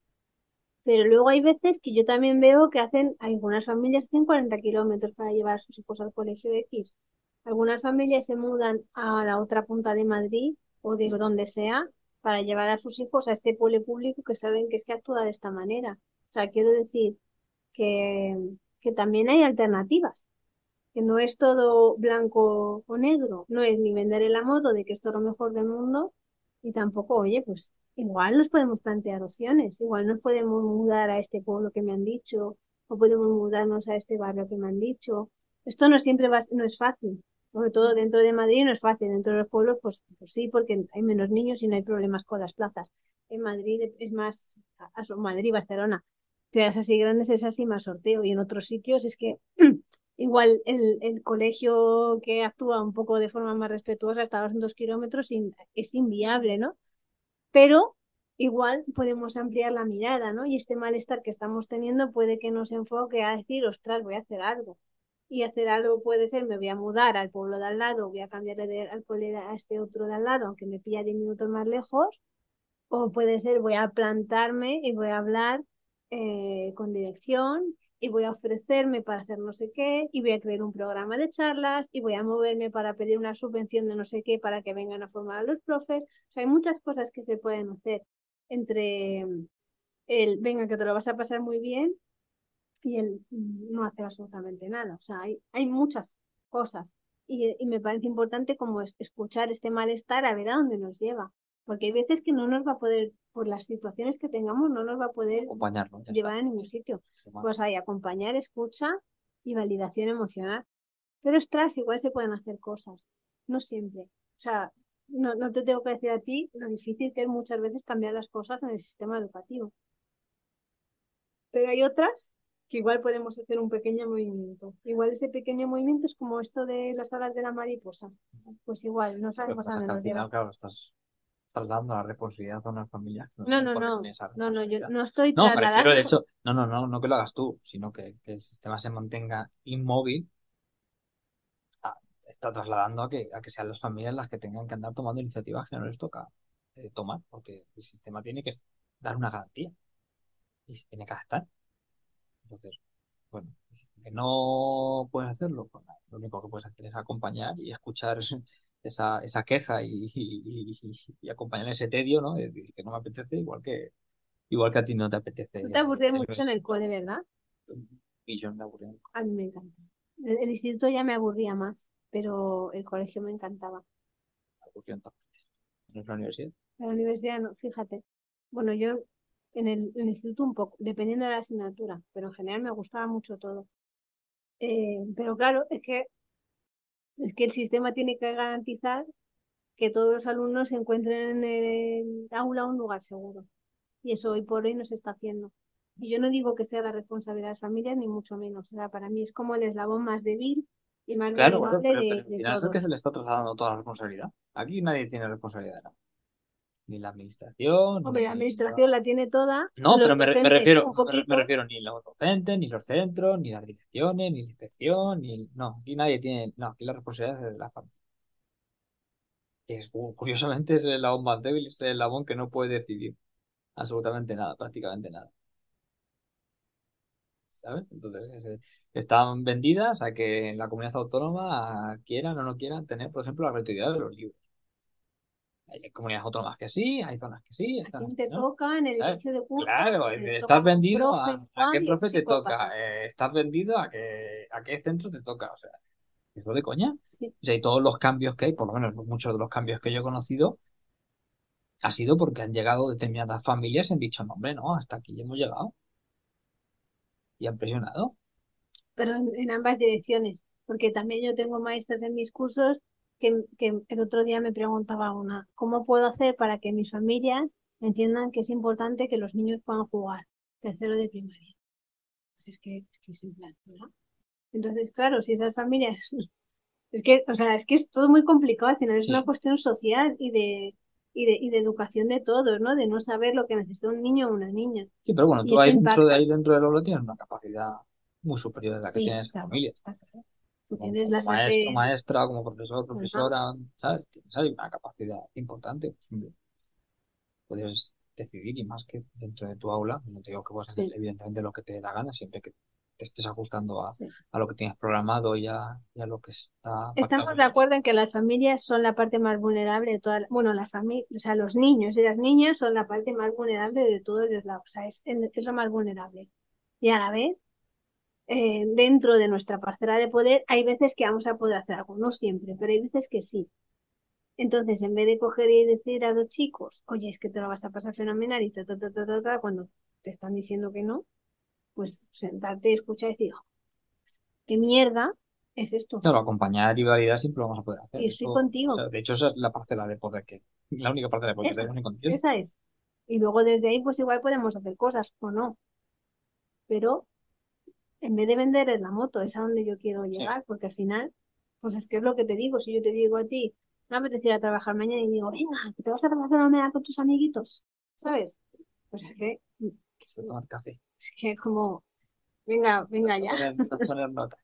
Pero luego hay veces que yo también veo que hacen, algunas familias hacen cuarenta kilómetros para llevar a sus hijos al colegio X. Algunas familias se mudan a la otra punta de Madrid o de donde sea para llevar a sus hijos a este pueblo público que saben que es que actúa de esta manera. O sea, quiero decir que, que también hay alternativas, que no es todo blanco o negro, no es ni vender la moto de que esto es lo mejor del mundo, y tampoco, oye, pues igual nos podemos plantear opciones, igual nos podemos mudar a este pueblo que me han dicho, o podemos mudarnos a este barrio que me han dicho. Esto no siempre va, no es fácil, sobre todo dentro de Madrid no es fácil, dentro de los pueblos pues, pues sí, porque hay menos niños y no hay problemas con las plazas. En Madrid es más, a- a- Madrid, Barcelona, ciudades así grandes es así más sorteo, y en otros sitios es que igual el, el colegio que actúa un poco de forma más respetuosa está a doscientos kilómetros y es inviable, ¿no? Pero igual podemos ampliar la mirada, ¿no? Y este malestar que estamos teniendo puede que nos enfoque a decir, ostras, voy a hacer algo. Y hacer algo puede ser, me voy a mudar al pueblo de al lado, voy a cambiar de, al pueblo a este otro de al lado, aunque me pilla diez minutos más lejos, o puede ser, voy a plantarme y voy a hablar eh, con dirección y voy a ofrecerme para hacer no sé qué y voy a crear un programa de charlas y voy a moverme para pedir una subvención de no sé qué para que vengan a formar a los profes. O sea, hay muchas cosas que se pueden hacer entre el, venga, que te lo vas a pasar muy bien y el mm, no hacer absolutamente nada. O sea, hay, hay muchas cosas. Y, y me parece importante como es- escuchar este malestar a ver a dónde nos lleva. Porque hay veces que no nos va a poder, por las situaciones que tengamos, no nos va a poder Acompañarlo, ya está. llevar a ningún sitio. Toma. Pues hay acompañar, escucha y validación emocional. Pero ostras, igual se pueden hacer cosas. No siempre. O sea, no, no te tengo que decir a ti lo difícil que es muchas veces cambiar las cosas en el sistema educativo. Pero hay otras que igual podemos hacer un pequeño movimiento. Igual ese pequeño movimiento es como esto de las alas de la mariposa. Pues igual, no Lo que sabemos a pasa es dónde que al nos lleva. final, claro, estás trasladando la responsabilidad a una familia que no No, tiene no, por qué no, tener esa no, no, yo responsabilidad. no estoy No, me refiero, trasladando. de hecho, no, no, no, no que lo hagas tú, sino que, que el sistema se mantenga inmóvil, a- está trasladando a que, a que sean las familias las que tengan que andar tomando iniciativas que no les toca eh, tomar, porque el sistema tiene que dar una garantía y se tiene que adaptar. Entonces, bueno, pues, que no puedes hacerlo, pues nada, lo único que puedes hacer es acompañar y escuchar esa, esa queja y, y, y- y acompañar ese tedio, ¿no? De decir que no me apetece, igual que, igual que a ti no te apetece Tú te aburres el mucho en mes. el cole, ¿verdad? Un millón de aburrimientos. A mí me encanta. El, el instituto ya me aburría más. pero el colegio me encantaba. Evolución en nuestra universidad. La universidad no, fíjate. Bueno, yo en el, en el instituto un poco, dependiendo de la asignatura, pero en general me gustaba mucho todo. Eh, pero claro, es que, es que el sistema tiene que garantizar que todos los alumnos se encuentren en el aula un lugar seguro. Y eso hoy por hoy no se está haciendo. Y yo no digo que sea la responsabilidad de las familias, ni mucho menos. O sea, para mí es como el eslabón más débil y más Claro, bueno, vulnerable pero, de, pero al de final es el que se todos. le está trasladando toda la responsabilidad. Aquí nadie tiene responsabilidad de nada. Ni la administración, Hombre, la ni... administración la tiene toda, No, los pero me, re- me docentes refiero, un me, re- me poquito. refiero ni los docentes, ni los centros, ni las direcciones, ni la inspección, ni... el- No, aquí nadie tiene... No, aquí la responsabilidad es de la familia. Que es, cu- curiosamente es el eslabón más débil, es el eslabón que no puede decidir absolutamente nada, prácticamente nada. ¿Sabes? Entonces, ese- están vendidas a que en la comunidad autónoma quieran o no quieran tener, por ejemplo, la gratuidad de los libros. Hay comunidades autónomas que sí, hay zonas que sí, hay ¿A zonas quién que te no. toca en el ¿Sabes? inicio de curso? Claro, Te eh, toca estás un vendido profe a, a qué igual y un profe te toca, psicópata. eh, estás vendido a qué, a qué centro te toca. O sea, ¿eso de coña? Sí. O sea, y todos los cambios que hay, por lo menos muchos de los cambios que yo he conocido, ha sido porque han llegado determinadas familias y han dicho, no, hombre, no, hasta aquí ya hemos llegado y han presionado. Pero en, en ambas direcciones, porque también yo tengo maestras en mis cursos que, que el otro día me preguntaba una, ¿cómo puedo hacer para que mis familias entiendan que es importante que los niños puedan jugar tercero de primaria? Pues es que, es que es en plan, ¿verdad? Entonces, claro, si esas familias, es que, o sea, es que es todo muy complicado, al final es una Sí. cuestión social y de, y de, y de educación de todos, ¿no? De no saber lo que necesita un niño o una niña. Sí, pero bueno, Y tú esto ahí dentro de impacta. ahí dentro del aula tienes una capacidad muy superior de la que Sí, tienen esas claro, familias. está claro. Tú Como, tienes como la maestro, sartén, maestra, como profesor, ¿verdad? profesora, ¿sabes? Tienes ahí una capacidad importante. Pues, hombre, puedes decidir y más que dentro de tu aula, no te digo que puedas hacer Sí, evidentemente lo que te dé la gana, siempre que te estés ajustando a, sí. a lo que tienes programado y a, y a lo que está Estamos pactado. de acuerdo en que las familias son la parte más vulnerable de toda la- bueno, las familias, o sea, los niños y las niñas son la parte más vulnerable de todo el eslabón, o sea, es, es lo más vulnerable. Y a la vez, eh, dentro de nuestra parcela de poder, hay veces que vamos a poder hacer algo, no siempre, pero hay veces que sí. Entonces, en vez de coger y decir a los chicos, oye, es que te lo vas a pasar fenomenal y ta, ta, ta, ta, ta, ta, cuando te están diciendo que no, pues sentarte, escuchar y decir, "Oh, ¿qué mierda es esto?" Claro, acompañar y validar siempre lo vamos a poder hacer. Y estoy Eso, o contigo. sea, de hecho, esa es la parcela de poder que, la única parcela de poder que Esa, tenemos en condiciones. esa es. Y luego desde ahí, pues igual podemos hacer cosas o no. Pero en vez de vender en la moto, es a donde yo quiero Sí. llegar, porque al final, pues es que es lo que te digo. Si yo te digo a ti, no me apetece ir a trabajar mañana y digo, venga, que te vas a trabajar mañana con tus amiguitos, ¿sabes? Pues es que, Que se tomar café. es que como, venga, venga Vas a ya. poner, vas a poner nota.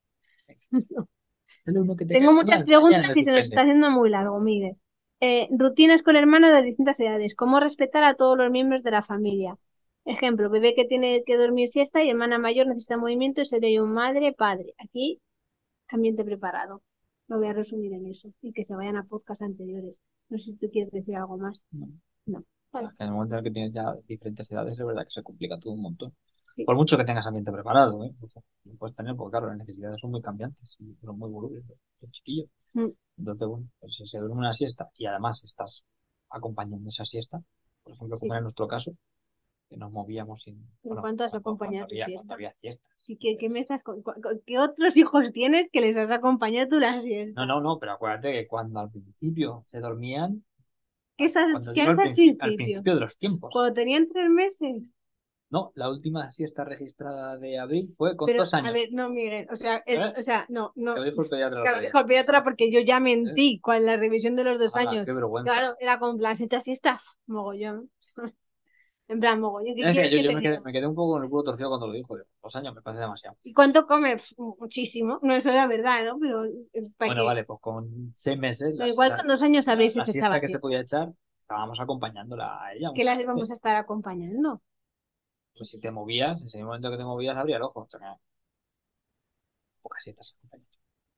El uno que te Tengo cae muchas mal, mañana preguntas le y se nos está suspendes. haciendo muy largo, Miguel. Eh, rutinas con hermanos de distintas edades. ¿Cómo respetar a todos los miembros de la familia? Ejemplo, bebé que tiene que dormir siesta y hermana mayor necesita movimiento y seré yo madre, padre. Aquí, ambiente preparado. Lo voy a resumir en eso y que se vayan a podcast anteriores. No sé si tú quieres decir algo más. No. No. Vale. En el momento en el que tienes ya diferentes edades, es verdad que se complica todo un montón. Sí. Por mucho que tengas ambiente preparado, ¿eh? Pues, lo puedes tener, porque claro, las necesidades son muy cambiantes, y son muy volubles, los chiquillos. Mm. Entonces, bueno, pues si se duerme una siesta y además estás acompañando esa siesta, por ejemplo, como Sí. era nuestro caso, que nos movíamos sin, ¿En bueno, cuánto has cuando, cuando acompañado tu había, cuando fiesta? había siestas. ¿Y qué, qué me estás con- con- con- qué otros hijos tienes que les has acompañado tú la No, siesta? no, no, pero acuérdate que cuando al principio se dormían, ¿Qué es al, cuando qué digo es al, al princi- al principio? principio de los tiempos, Cuando tenían tres meses. no, la última siesta registrada de abril fue con Pero, dos a años. ver, no, Miguel, o sea, el- ¿Eh? o sea, no, Que no, lo dijo el pediatra el otro claro, día. dijo el pediatra porque yo ya ¿Eh? mentí con la revisión de los dos ¡Hala, años. qué vergüenza! Claro, era con plan, si te así mogollón. En plan, mogollón, ¿qué Es que quieres yo, que yo te me quedé, diga? me quedé un poco con el culo torcido cuando lo dijo. Digo, dos años me parece demasiado. ¿Y cuánto come? Pf, muchísimo. No, eso era verdad, ¿no? Pero, ¿para Bueno, qué? vale, pues con seis meses, No, las- igual la, con dos años la, sabréis si la se estaba siesta que así. se podía echar, estábamos acompañándola a ella ¿Qué muchas las veces. vamos a estar acompañando? Pues si te movías, en ese momento que te movías, abría el ojo. O sea, que pocas siestas acompañadas.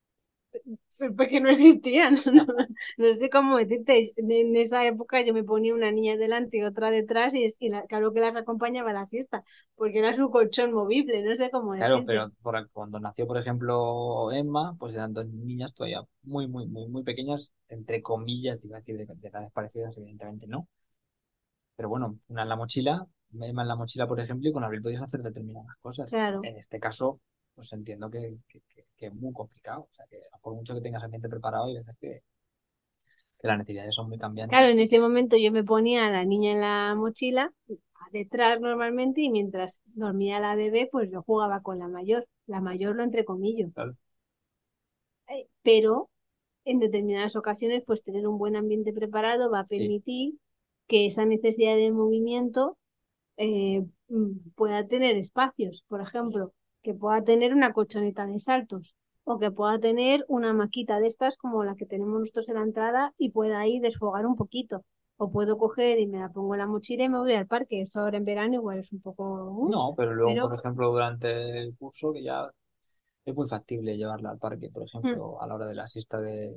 Porque no existían. No, no sé cómo decirte. En esa época yo me ponía una niña delante y otra detrás y, es- y la- claro que las acompañaba a la siesta, porque era su colchón movible, no sé cómo Claro, decirte. pero por- cuando nació, por ejemplo, Emma, pues eran dos niñas todavía muy, muy, muy, muy pequeñas, entre comillas, iba a decir de, de edades parecidas, evidentemente no. Pero bueno, una en la mochila, Emma en la mochila, por ejemplo, y con Abril podías hacer determinadas cosas. Claro. En este caso, pues entiendo que, que, que- que es muy complicado. O sea, que por mucho que tengas el ambiente preparado, hay veces que, que las necesidades son muy Claro, cambiantes. en ese momento yo me ponía a la niña en la mochila, detrás normalmente, y mientras dormía la bebé, pues yo jugaba con la mayor. La mayor lo entrecomillo. Claro. Eh, Pero en determinadas ocasiones, pues tener un buen ambiente preparado va a Sí, permitir que esa necesidad de movimiento eh, mm, pueda tener espacios, por ejemplo, que pueda tener una colchoneta de saltos o que pueda tener una maquita de estas como la que tenemos nosotros en la entrada y pueda ahí desfogar un poquito. O puedo coger y me la pongo en la mochila y me voy al parque. Eso ahora en verano igual es un poco... uh, no, pero luego, por pero ejemplo, durante el curso, que ya es muy factible llevarla al parque, por mm, ejemplo, a la hora de la siesta de...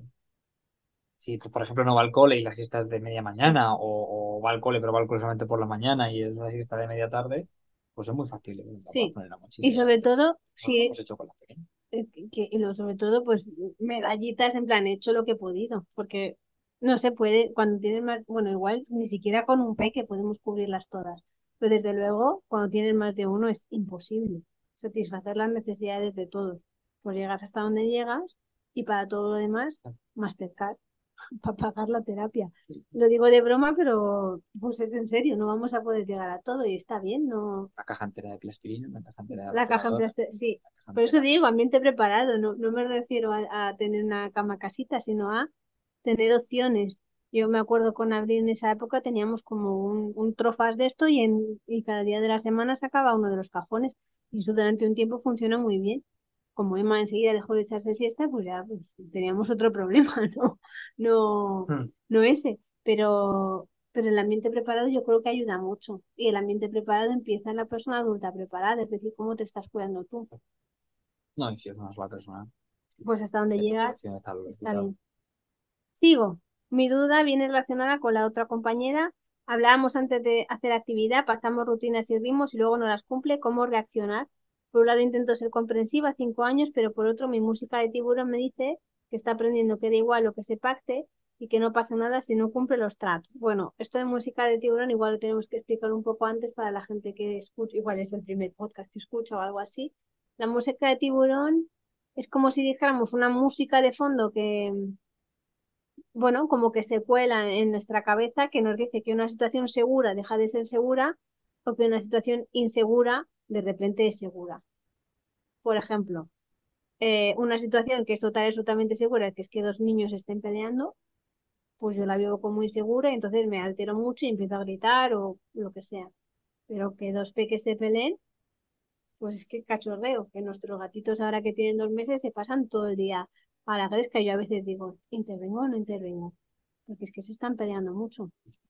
Si, tú, por ejemplo, no va al cole y la siesta es de media sí. mañana, o, o va al cole, pero va al cole solamente por la mañana y es la siesta de media tarde, pues es muy factible. La puedes Sí, poner en la y mochila y ya. sobre todo, Bueno, lo si hemos hecho con la pequeña. eh, que, y lo, sobre todo, pues medallitas en plan, he hecho lo que he podido, porque no se puede, cuando tienes más, bueno, igual ni siquiera con un peque podemos cubrirlas todas, pero desde luego, cuando tienes más de uno es imposible satisfacer las necesidades de todos. Pues llegas hasta donde llegas y para todo lo demás, Mastercard para pagar la terapia. Lo digo de broma, pero pues es en serio, no vamos a poder llegar a todo y está bien, no. Una caja entera de plastilina, una caja entera de La caja en aspiradora, plástico, sí. una caja Por eso entera. digo, ambiente preparado, no, no me refiero a, a tener una cama casita, sino a tener opciones. Yo me acuerdo con Abril en esa época teníamos como un, un trofas de esto y, en, y cada día de la semana sacaba uno de los cajones. Y eso durante un tiempo funciona muy bien. Como Emma enseguida dejó de echarse siesta, pues ya pues, teníamos otro problema, ¿no? No, Hmm. no ese. Pero, pero el ambiente preparado yo creo que ayuda mucho. Y el ambiente preparado empieza en la persona adulta preparada, es decir, cómo te estás cuidando tú. No, y si es una sola persona, Pues hasta donde que toma llegas acción está lo está explicado. bien. Sigo. Mi duda viene relacionada con la otra compañera. Hablábamos antes de hacer actividad, pactamos rutinas y ritmos y luego no las cumple. ¿Cómo reaccionar? Por un lado intento ser comprensiva, cinco años, pero por otro mi música de tiburón me dice que está aprendiendo que da igual lo que se pacte y que no pasa nada si no cumple los tratos. Bueno, esto de música de tiburón igual lo tenemos que explicar un poco antes para la gente que escucha, igual es el primer podcast que escucha o algo así. La música de tiburón es como si dijéramos una música de fondo que bueno, como que se cuela en nuestra cabeza que nos dice que una situación segura deja de ser segura o que una situación insegura de repente es segura. Por ejemplo, eh, una situación que es total y absolutamente segura, que es que dos niños estén peleando, pues yo la vivo como insegura y entonces me altero mucho y empiezo a gritar o lo que sea. Pero que dos peques se peleen, pues es que cachorreo, que nuestros gatitos ahora que tienen dos meses se pasan todo el día a la gresca. Yo a veces digo, ¿intervengo o no intervengo? Porque es que se están peleando mucho.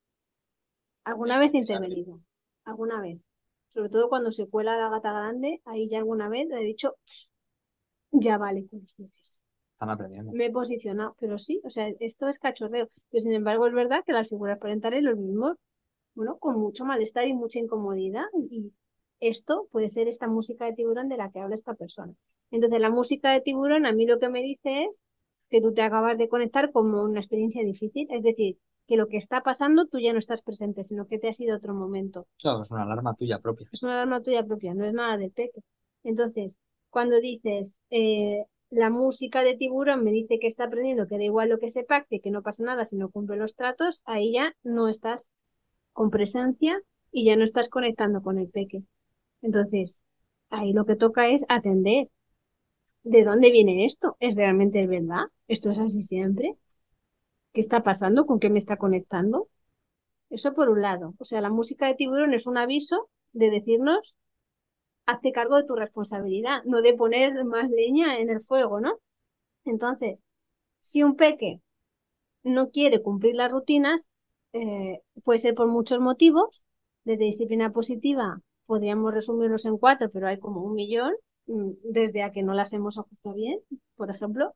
Alguna vez he Necesario. intervenido, alguna vez. Sobre todo cuando se cuela la gata grande, ahí ya alguna vez le he dicho, "Tss, ya vale con los bebés". Están aprendiendo. Me he posicionado, pero sí, o sea, esto es cachorreo. Pero sin embargo, es verdad que las figuras parentales los mismos, bueno, con mucho malestar y mucha incomodidad. Y esto puede ser esta música de tiburón de la que habla esta persona. Entonces, la música de tiburón a mí lo que me dice es que tú te acabas de conectar como una experiencia difícil. Es decir, que lo que está pasando tú ya no estás presente, sino que te ha sido otro momento. Claro, es una alarma tuya propia. Es una alarma tuya propia, no es nada del peque. Entonces, cuando dices, eh, la música de tiburón me dice que está aprendiendo, que da igual lo que se pacte, que no pasa nada si no cumple los tratos, ahí ya no estás con presencia y ya no estás conectando con el peque. Entonces, ahí lo que toca es atender. ¿De dónde viene esto? ¿Es realmente verdad? ¿Esto es así siempre? ¿Qué está pasando? ¿Con qué me está conectando? Eso por un lado. O sea, la música de tiburón es un aviso de decirnos, hazte cargo de tu responsabilidad, no de poner más leña en el fuego, ¿no? Entonces, si un peque no quiere cumplir las rutinas, eh, puede ser por muchos motivos. Desde disciplina positiva podríamos resumirlos en cuatro, pero hay como un millón, mm, desde a que no las hemos ajustado bien, por ejemplo.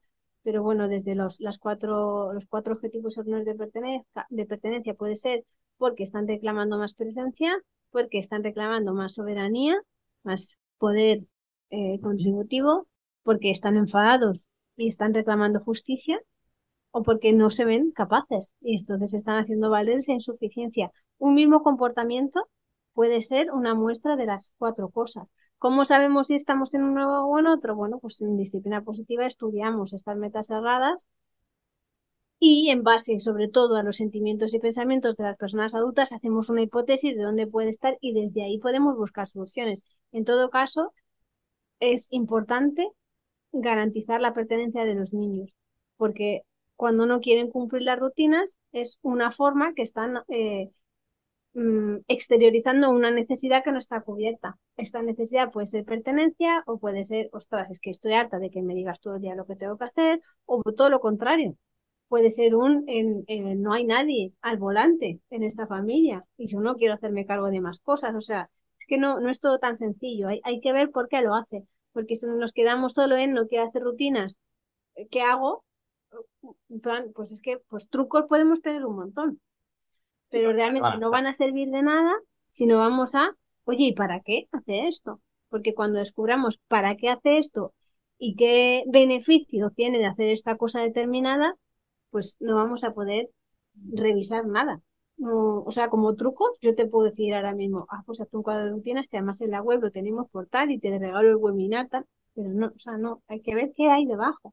pero bueno, desde los, las cuatro, los cuatro objetivos ordinarios de pertenencia, de pertenencia puede ser porque están reclamando más presencia, porque están reclamando más soberanía, más poder eh, contributivo, porque están enfadados y están reclamando justicia, o porque no se ven capaces y entonces están haciendo valer esa insuficiencia. Un mismo comportamiento puede ser una muestra de las cuatro cosas. ¿Cómo sabemos si estamos en uno o en otro? Bueno, pues en disciplina positiva estudiamos estas metas erradas y en base sobre todo a los sentimientos y pensamientos de las personas adultas hacemos una hipótesis de dónde puede estar y desde ahí podemos buscar soluciones. En todo caso, es importante garantizar la pertenencia de los niños, porque cuando no quieren cumplir las rutinas es una forma que están eh, mm, exteriorizando una necesidad que no está cubierta. Esta necesidad puede ser pertenencia o puede ser, ostras, es que estoy harta de que me digas todo el día lo que tengo que hacer, o todo lo contrario. Puede ser un, en, en, no hay nadie al volante en esta familia y yo no quiero hacerme cargo de más cosas. O sea, es que no, no es todo tan sencillo. Hay, hay que ver por qué lo hace. Porque si nos quedamos solo en no quiero hacer rutinas, ¿qué hago? En plan, pues es que pues trucos podemos tener un montón, pero realmente Bueno, no van a servir de nada si no vamos a, oye, ¿y para qué hace esto? Porque cuando descubramos para qué hace esto y qué beneficio tiene de hacer esta cosa determinada, pues no vamos a poder revisar nada. No, o sea, como trucos, yo te puedo decir ahora mismo, ah, pues haz un cuadro de rutinas que además en la web lo tenemos por tal y te regalo el webinar tal, pero no, o sea, no, hay que ver qué hay debajo,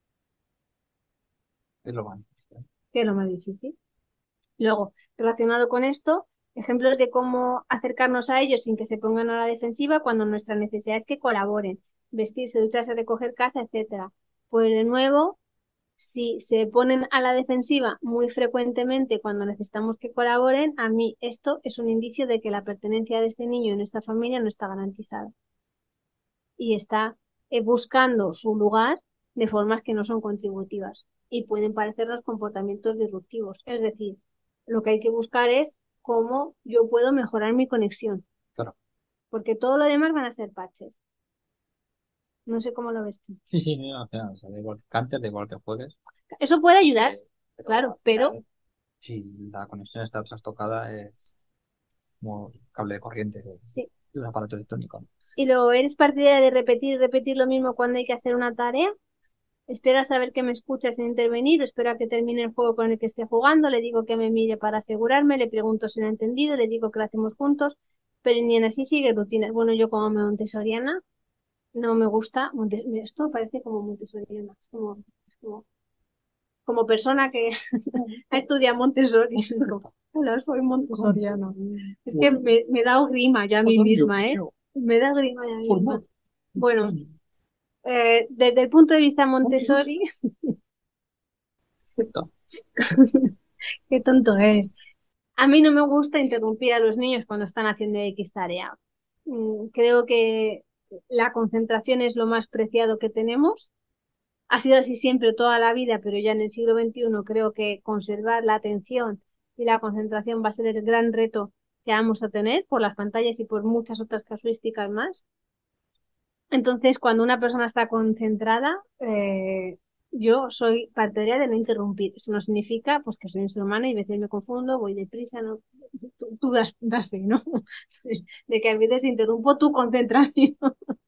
es lo malo. que es lo más difícil. Luego, relacionado con esto, ejemplos de cómo acercarnos a ellos sin que se pongan a la defensiva cuando nuestra necesidad es que colaboren, vestirse, ducharse, recoger casa, etcétera. Pues de nuevo, si se ponen a la defensiva muy frecuentemente cuando necesitamos que colaboren, a mí esto es un indicio de que la pertenencia de este niño en esta familia no está garantizada y está eh, buscando su lugar de formas que no son contributivas y pueden parecer los comportamientos disruptivos. Es decir, lo que hay que buscar es cómo yo puedo mejorar mi conexión, Claro. porque todo lo demás van a ser parches. No sé cómo lo ves tú. Sí, sí, no, al final, o sea, da igual que cantes, da igual que juegues. Eso puede ayudar, eh, pero claro, al pero final, si la conexión está trastocada, es como cable de corriente de, sí. de un aparato electrónico, ¿no? ¿Y luego eres partidaria de repetir y repetir lo mismo cuando hay que hacer una tarea? Espera a saber que me escucha sin intervenir, o espera a que termine el juego con el que esté jugando, le digo que me mire para asegurarme, le pregunto si lo ha entendido, le digo que lo hacemos juntos, pero ni en así sigue rutinas. Bueno, yo como me montessoriana, no me gusta, Monte- esto parece como montessoriana, es como, es como, como persona que ha estudiado Montessori. Como, hola, soy montessoriana. Es que me, me da grima yo a mí misma, ¿eh? Me da grima yo a mí misma. Bueno, eh, desde el punto de vista Montessori, Perfecto. qué tonto es. A mí no me gusta interrumpir a los niños cuando están haciendo X tarea. Mm, Creo que la concentración es lo más preciado que tenemos. Ha sido así siempre toda la vida, pero ya en el siglo veintiuno creo que conservar la atención y la concentración va a ser el gran reto que vamos a tener por las pantallas y por muchas otras casuísticas más. Entonces, cuando una persona está concentrada, eh, yo soy partidaria de no interrumpir. Eso no significa pues, que soy un ser humano y a veces me confundo, voy deprisa, ¿no? Tú, tú das, das fe, ¿no? De que a veces interrumpo tu concentración.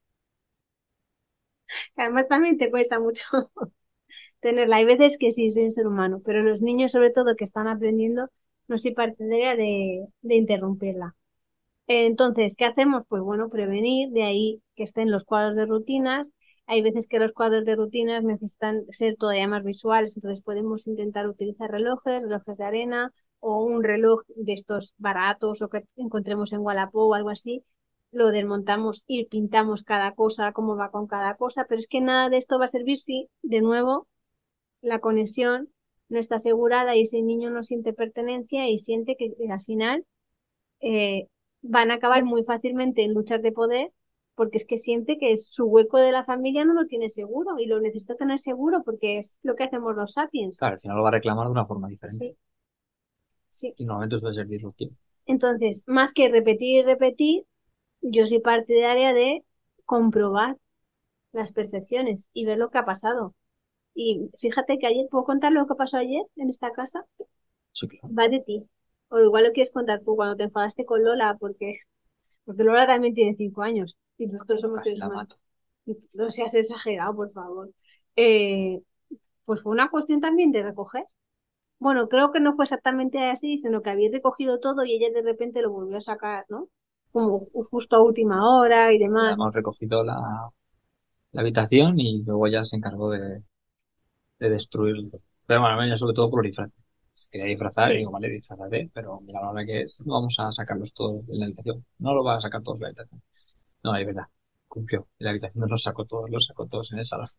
Además, también te cuesta mucho tenerla. Hay veces que sí, soy un ser humano, pero los niños, sobre todo, que están aprendiendo, no soy partidaria de, de interrumpirla. Entonces, ¿qué hacemos? Pues bueno, prevenir, de ahí que estén los cuadros de rutinas. Hay veces que los cuadros de rutinas necesitan ser todavía más visuales, entonces podemos intentar utilizar relojes, relojes de arena o un reloj de estos baratos o que encontremos en Wallapop o algo así. Lo desmontamos y pintamos cada cosa, cómo va con cada cosa, pero es que nada de esto va a servir si, de nuevo, la conexión no está asegurada y ese niño no siente pertenencia y siente que al final eh, van a acabar muy fácilmente en luchas de poder porque es que siente que su hueco de la familia no lo tiene seguro y lo necesita tener seguro porque es lo que hacemos los sapiens. Claro, al final lo va a reclamar de una forma diferente. Sí, sí. Y normalmente suele ser disruptivo. Entonces, más que repetir y repetir, yo soy partidaria de comprobar las percepciones y ver lo que ha pasado. Y fíjate que ayer, ¿puedo contar lo que pasó ayer en esta casa? Sí, claro. Va de ti. O igual lo quieres contar tú cuando te enfadaste con Lola, porque, porque Lola también tiene cinco años y nosotros somos Casi seres la humanos. mato. No seas exagerado, por favor. Eh, pues fue una cuestión también de recoger. Bueno, creo que no fue exactamente así, sino que había recogido todo y ella de repente lo volvió a sacar, ¿no? Como justo a última hora y Ya demás. hemos recogido la, la habitación y luego ya se encargó de, de destruirlo. Pero bueno, ella sobre todo por los disfraces. Se quería disfrazar y Sí. digo, vale, disfrazate, pero mira, la hora que es, no vamos a sacarlos todos de la habitación. No lo va a sacar todos de la habitación. No, es verdad. Cumplió. En la habitación no los sacó todos, los sacó todos en el salón.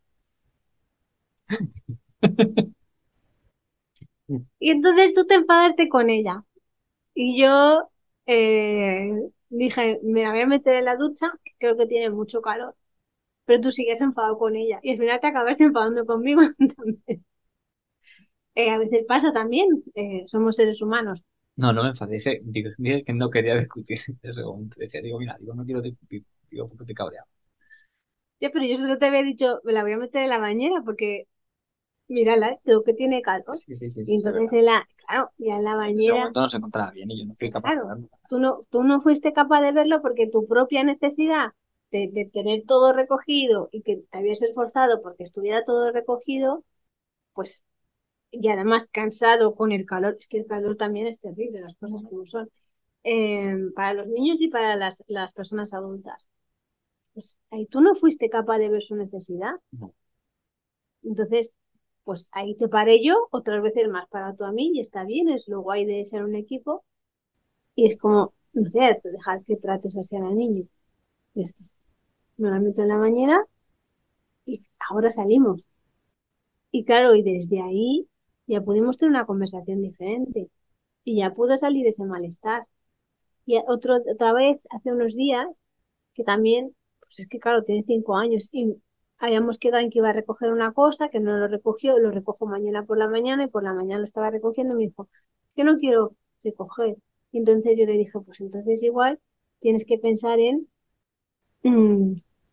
Y entonces tú te enfadaste con ella. Y yo eh, dije, me la voy a meter en la ducha, que creo que tiene mucho calor. Pero tú sigues enfadado con ella. Y al final te acabaste enfadando conmigo también. Eh, a veces pasa también, eh, somos seres humanos. No, no me enfadé. Dije, digo, dije que no quería discutir ese momento. Dije, digo, mira, digo, no quiero discutir. Digo, porque te cabrea. Ya, pero yo solo te había dicho, me la voy a meter en la bañera porque, mírala, creo que tiene calor. Sí, sí, sí, Y sí, sí, es entonces verdad. en la, claro, ya en la Sí, en ese bañera, momento no se encontraba bien y yo no fui capaz de claro, verlo. tú no, tú no fuiste capaz de verlo porque tu propia necesidad de, de tener todo recogido y que te habías esforzado porque estuviera todo recogido, pues, y además cansado con el calor, es que el calor también es terrible, las cosas como son, eh, para los niños y para las, las personas adultas. Pues ahí tú no fuiste capaz de ver su necesidad. No. Entonces, pues ahí te paré yo otras veces más para tú a mí y está bien, es lo guay de ser un equipo y es como, no sé, dejar que trates así a la niña. Ya está. Me la meto en la bañera y ahora salimos. Y claro, y desde ahí ya pudimos tener una conversación diferente y ya pudo salir ese malestar. Y otro, otra vez, hace unos días, que también, pues es que claro, tiene cinco años y habíamos quedado en que iba a recoger una cosa, que no lo recogió, lo recojo mañana por la mañana y por la mañana lo estaba recogiendo y me dijo, que no quiero recoger. Y entonces yo le dije, pues entonces igual tienes que pensar en, mm,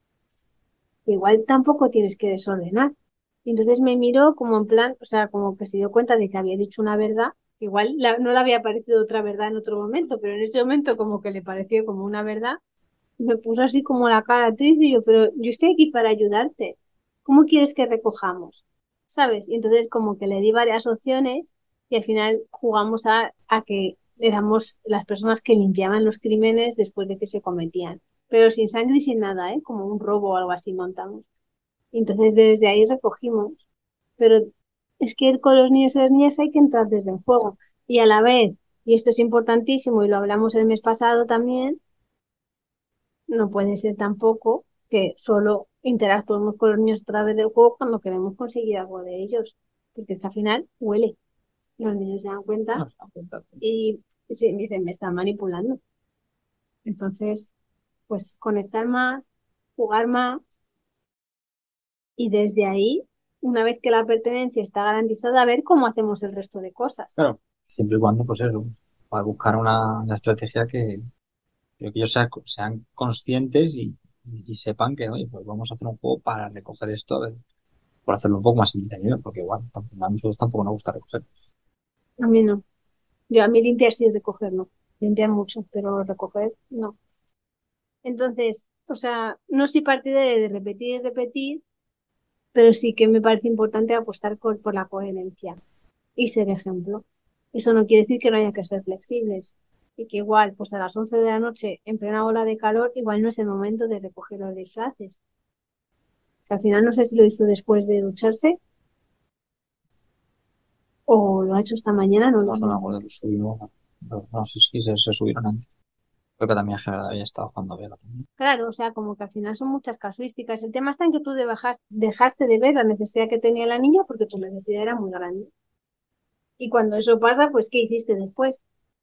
igual tampoco tienes que desordenar. Y entonces me miró como en plan, o sea, como que se dio cuenta de que había dicho una verdad. Igual la- no le había parecido otra verdad en otro momento, pero en ese momento como que le pareció como una verdad. Me puso así como la cara triste y yo, pero yo estoy aquí para ayudarte. ¿Cómo quieres que recojamos? ¿Sabes? Y entonces como que le di varias opciones y al final jugamos a, a que éramos las personas que limpiaban los crímenes después de que se cometían. Pero sin sangre y sin nada, ¿eh? Como un robo o algo así montamos. Y entonces desde ahí recogimos. Pero es que con los niños y las niñas hay que entrar desde el juego. Y a la vez, y esto es importantísimo y lo hablamos el mes pasado también, no puede ser tampoco que solo interactuemos con los niños a través del juego cuando queremos conseguir algo de ellos, porque es que al final huele. Los niños se dan cuenta No se dan cuenta. y sí, me dicen, me están manipulando. Entonces, pues conectar más, jugar más y desde ahí, una vez que la pertenencia está garantizada, ver cómo hacemos el resto de cosas. Claro, siempre y cuando, pues eso, para buscar una, una estrategia que, que ellos sea- sean conscientes y, y- y sepan que, oye, pues vamos a hacer un juego para recoger esto, a ver, por hacerlo un poco más entretenido, porque igual, a nosotros tampoco nos gusta recoger. A mí no. Yo a mí limpiar sí, recoger no. Limpiar mucho, pero recoger no. Entonces, o sea, no soy partidaria de repetir y repetir, pero sí que me parece importante apostar por, por la coherencia y ser ejemplo. Eso no quiere decir que no haya que ser flexibles y que igual, pues a las once de la noche, en plena ola de calor, igual no es el momento de recoger los disfraces. Que al final no sé si lo hizo después de ducharse o lo ha hecho esta mañana, no lo No, no sé. me acuerdo, lo subimos, no, no sé si se, se subieron antes. Creo que también Gerard había estado jugando Vega también. Claro, o sea, como que al final son muchas casuísticas. El tema está en que tú dejas- dejaste de ver la necesidad que tenía la niña porque tu necesidad era muy grande. Y cuando eso pasa, pues, ¿qué hiciste después?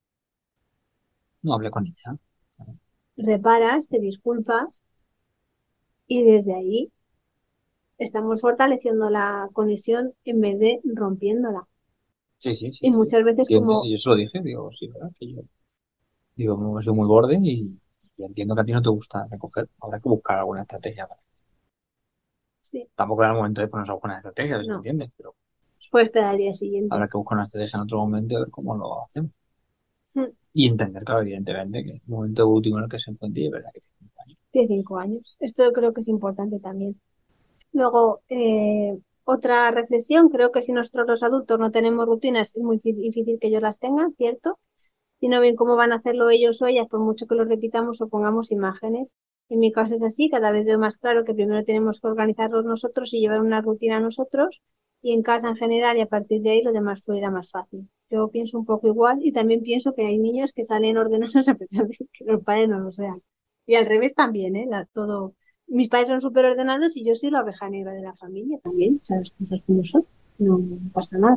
No hablé con ella. Reparas, te disculpas y desde ahí estamos fortaleciendo la conexión en vez de rompiéndola. Sí, sí, sí, Y sí. muchas veces Entiendo, como, y yo se lo dije, digo, sí, ¿verdad? Que yo, digo, me he sido muy borde y, y entiendo que a ti no te gusta recoger. Habrá que buscar alguna estrategia para. Sí, Tampoco era el momento de ponernos a buscar una estrategia, ¿se no. entiende? Pero Puedes esperar al día siguiente. habrá que buscar una estrategia en otro momento y ver cómo lo hacemos. Mm, Y entender, claro, evidentemente, que el momento último en el que se encuentre, y es verdad que tiene cinco años. Tiene cinco años. Esto yo creo que es importante también. Luego, eh, otra reflexión, creo que si nosotros los adultos no tenemos rutinas, es muy difí- difícil que ellos las tengan, ¿cierto? Si no ven cómo van a hacerlo ellos o ellas, por mucho que lo repitamos o pongamos imágenes. En mi caso es así, cada vez veo más claro que primero tenemos que organizarlos nosotros y llevar una rutina nosotros, y en casa en general, y a partir de ahí lo demás fluirá más fácil. Yo pienso un poco igual y también pienso que hay niños que salen ordenados a pesar de que los padres no lo sean. Y al revés también, ¿eh? La- todo... Mis padres son súper ordenados y yo soy la oveja negra de la familia también, o sea, las cosas como son, no pasa nada.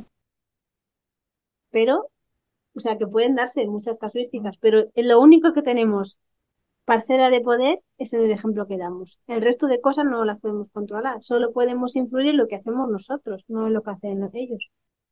Pero, o sea, que pueden darse muchas casuísticas, pero lo único que tenemos parcela de poder es en el ejemplo que damos. El resto de cosas no las podemos controlar, solo podemos influir en lo que hacemos nosotros, no en lo que hacen ellos.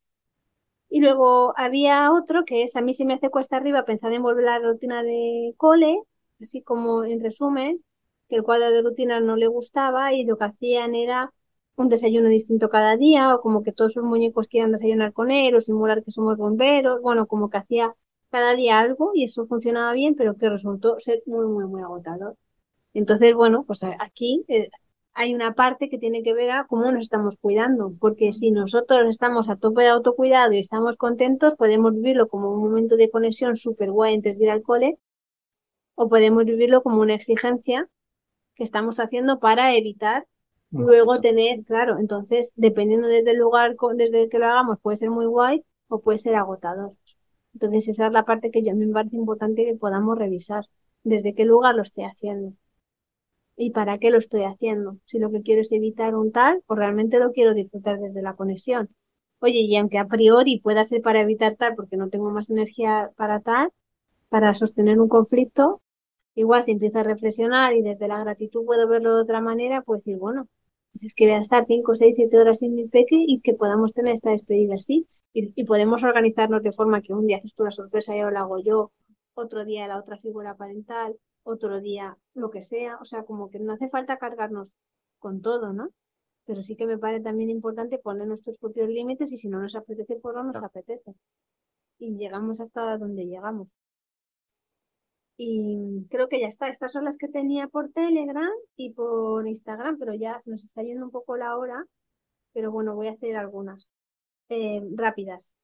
Y luego había otro que es, a mí se me hace cuesta arriba pensar en volver a la rutina de cole, así como en resumen, que el cuadro de rutina no le gustaba y lo que hacían era un desayuno distinto cada día, o como que todos sus muñecos quieran desayunar con él, o simular que somos bomberos, bueno, como que hacía cada día algo y eso funcionaba bien, pero que resultó ser muy, muy, muy agotador. Entonces, bueno, pues a- aquí eh, hay una parte que tiene que ver a cómo nos estamos cuidando, porque si nosotros estamos a tope de autocuidado y estamos contentos, podemos vivirlo como un momento de conexión súper guay antes de ir al cole, o podemos vivirlo como una exigencia que estamos haciendo para evitar Un luego conflicto. tener, claro, entonces, dependiendo desde el lugar co- desde el que lo hagamos, puede ser muy guay o puede ser agotador. Entonces, esa es la parte que yo a mí me parece importante que podamos revisar, desde qué lugar lo estoy haciendo. ¿Y para qué lo estoy haciendo? Si lo que quiero es evitar un tal, o realmente lo quiero disfrutar desde la conexión. Oye, y aunque a priori pueda ser para evitar tal, porque no tengo más energía para tal, para sostener un conflicto, igual si empiezo a reflexionar y desde la gratitud puedo verlo de otra manera, pues decir, bueno, pues es que voy a estar cinco, seis, siete horas sin mi peque y que podamos tener esta despedida así. Y, y podemos organizarnos de forma que un día haces tú la sorpresa y ahora la hago yo, otro día la otra figura parental, otro día lo que sea. O sea, como que no hace falta cargarnos con todo, ¿no? Pero sí que me parece también importante poner nuestros propios límites y si no nos apetece, pues no nos Claro. apetece. Y llegamos hasta donde llegamos. Y creo que ya está. Estas son las que tenía por Telegram y por Instagram, pero ya se nos está yendo un poco la hora. Pero bueno, voy a hacer algunas eh, rápidas.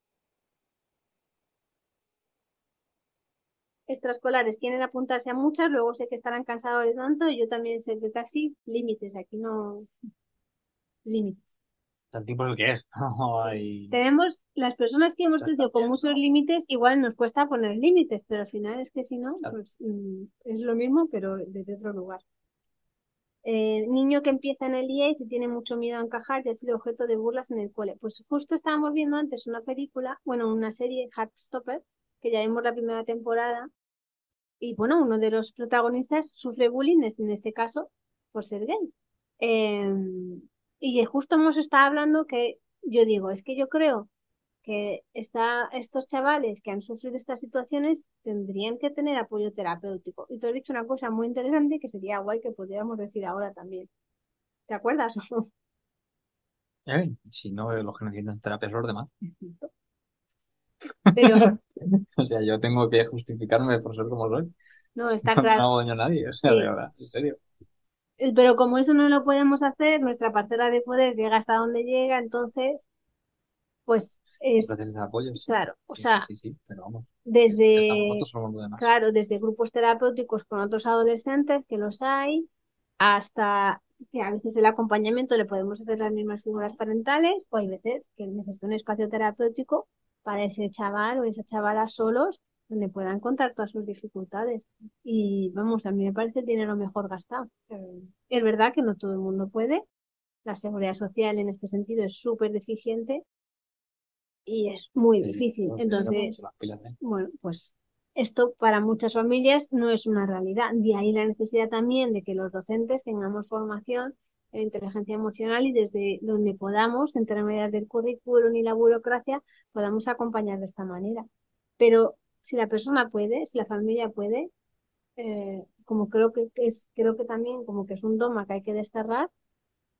Extraescolares quieren apuntarse a muchas, luego sé que estarán cansados de tanto. Y yo también sé de taxi, límites, aquí no límites. El tiempo es el que es. No Sí. hay Tenemos las personas que hemos muchas crecido con tareas, muchos ¿no? límites, igual nos cuesta poner límites, pero al final es que si no, Claro. pues mm, es lo mismo, pero desde otro lugar. Eh, niño que empieza en el I E S y tiene mucho miedo a encajar y ha sido objeto de burlas en el cole. Pues justo estábamos viendo antes una película, bueno, una serie, Heartstopper, que ya vimos la primera temporada, y bueno, uno de los protagonistas sufre bullying, en este caso, por ser gay. Eh, y justo hemos estado hablando que yo digo, es que yo creo que está, estos chavales que han sufrido estas situaciones tendrían que tener apoyo terapéutico. Y tú has dicho una cosa muy interesante que sería guay que pudiéramos decir ahora también. ¿Te acuerdas? Eh, Si no, eh, los que necesitan terapia es los demás. Pero O sea, yo tengo que justificarme por ser como soy. no, está No, no claro. hago daño a nadie, o sea, de Sí. verdad, en serio. Pero como eso no lo podemos hacer, nuestra parcela de poder llega hasta donde llega, entonces, pues es Ofrecerles apoyo, sí. claro. O Sí, sí, sea, sí, sí, pero vamos. Estamos desde, nosotros somos los demás. claro, desde grupos terapéuticos con otros adolescentes, que los hay, hasta que a veces el acompañamiento le podemos hacer las mismas figuras parentales, o hay veces que necesita un espacio terapéutico para ese chaval o esa chavala solos, donde puedan contar todas sus dificultades. Y vamos, a mí me parece el dinero mejor gastado. Eh, Es verdad que no todo el mundo puede, la seguridad social en este sentido es súper deficiente y es muy Sí, sí, difícil. tenemos que ponerse Entonces, las pilas, ¿eh? bueno, pues esto para muchas familias no es una realidad. De ahí la necesidad también de que los docentes tengamos formación en inteligencia emocional y desde donde podamos, entre medias del currículum y la burocracia, podamos acompañar de esta manera. Pero si la persona puede, si la familia puede, eh, como creo que es, creo que también como que es un dogma que hay que desterrar,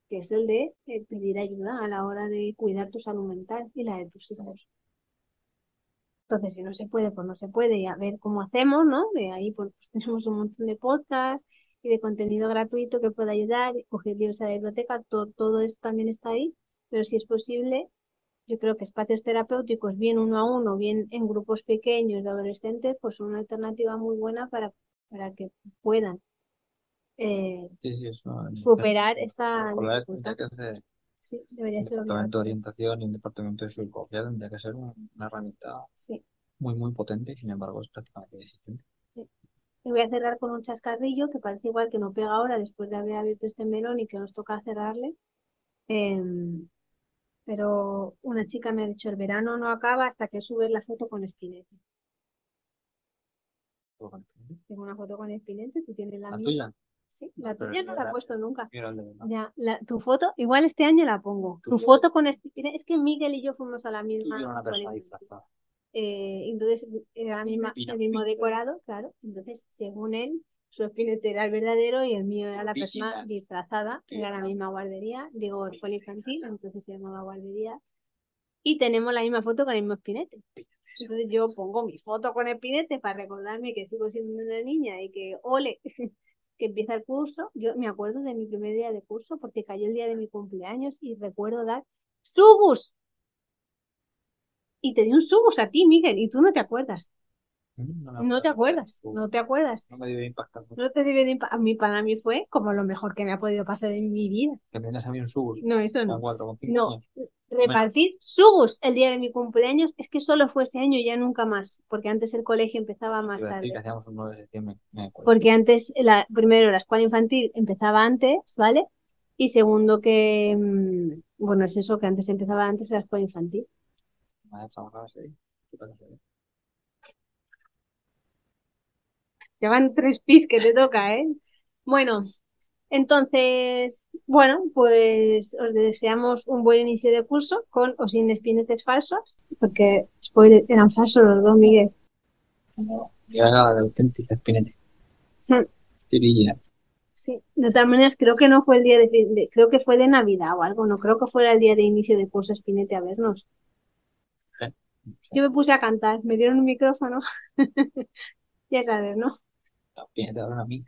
que es el de eh, pedir ayuda a la hora de cuidar tu salud mental y la de tus hijos. Entonces, si no se puede, pues no se puede, y a ver cómo hacemos, ¿no? De ahí pues, pues tenemos un montón de podcasts y de contenido gratuito que puede ayudar, coger libros a la biblioteca, todo, todo esto también está ahí, pero si es posible, yo creo que espacios terapéuticos, bien uno a uno, bien en grupos pequeños de adolescentes, pues son una alternativa muy buena para, para que puedan eh, Sí, sí, eso. superar esta Por la vez dificultad. tendría que hacer Sí, debería un ser departamento de obligatorio. orientación y un departamento de psicología, tendría que ser un- una herramienta Sí, muy, muy potente y sin embargo es prácticamente inexistente. sí. Y voy a cerrar con un chascarrillo que parece igual que no pega ahora después de haber abierto este melón y que nos toca cerrarle. Em, pero una chica me ha dicho, el verano no acaba hasta que subes la foto con Spinetta. Tengo una foto con Spinetta, tú tienes la ¿La mía. tuya? Sí, la Pero tuya no la he era- puesto nunca. era el de verdad. Ya, la, tu foto, igual este año la pongo. Tu Tu foto. foto con Spinetta, es que Miguel y yo fuimos a la Tú y yo misma era una persona escuela. disfrazada. Eh, entonces era la misma, Pina. el mismo decorado, claro. Entonces, según él, su Spinetta era el verdadero y el mío era la persona Original. disfrazada. Era la misma guardería, digo, escuela infantil, entonces se llamaba guardería. Y tenemos la misma foto con el mismo Spinette. Entonces yo pongo mi foto con el Spinette para recordarme que sigo siendo una niña y que, ole, que empieza el curso. Yo me acuerdo de mi primer día de curso porque cayó el día de mi cumpleaños y recuerdo dar ¡Sugus! Y te di un Sugus a ti, Miguel, y tú no te acuerdas. Mm, No me No te acuerdo. acuerdas, no te acuerdas. No me dio impactar mucho. No te debe de impa- a mí, para mí fue como lo mejor que me ha podido pasar en mi vida. Que me vienes a mí un subus No, eso con no. cuatro, con cinco No, años. repartir Sugus el día de mi cumpleaños es que solo fue ese año y ya nunca más, porque antes el colegio empezaba más Iba a decir que tarde. hacíamos un nueve de septiembre. Me acuerdo. Porque antes, la, primero, la escuela infantil empezaba antes, ¿vale? Y segundo que, mm, bueno, es eso, que antes empezaba antes la escuela infantil. Madre, trabajabas ahí. ¿Qué pasa ahí? Ya van tres pis que te toca, ¿eh? Bueno, entonces, bueno, pues os deseamos un buen inicio de curso con o sin espinetes falsos, porque spoiler, eran falsos los dos, Miguel. No, yo era de auténtica espinete. Mm, Original. sí, de todas maneras, creo que no fue el día de, de- creo que fue de Navidad o algo, no creo que fuera el día de inicio de curso Espinete a vernos. ¿Eh? Yo me puse a cantar, me dieron un micrófono, ya sabes, ¿no? La espinete ahora a mí.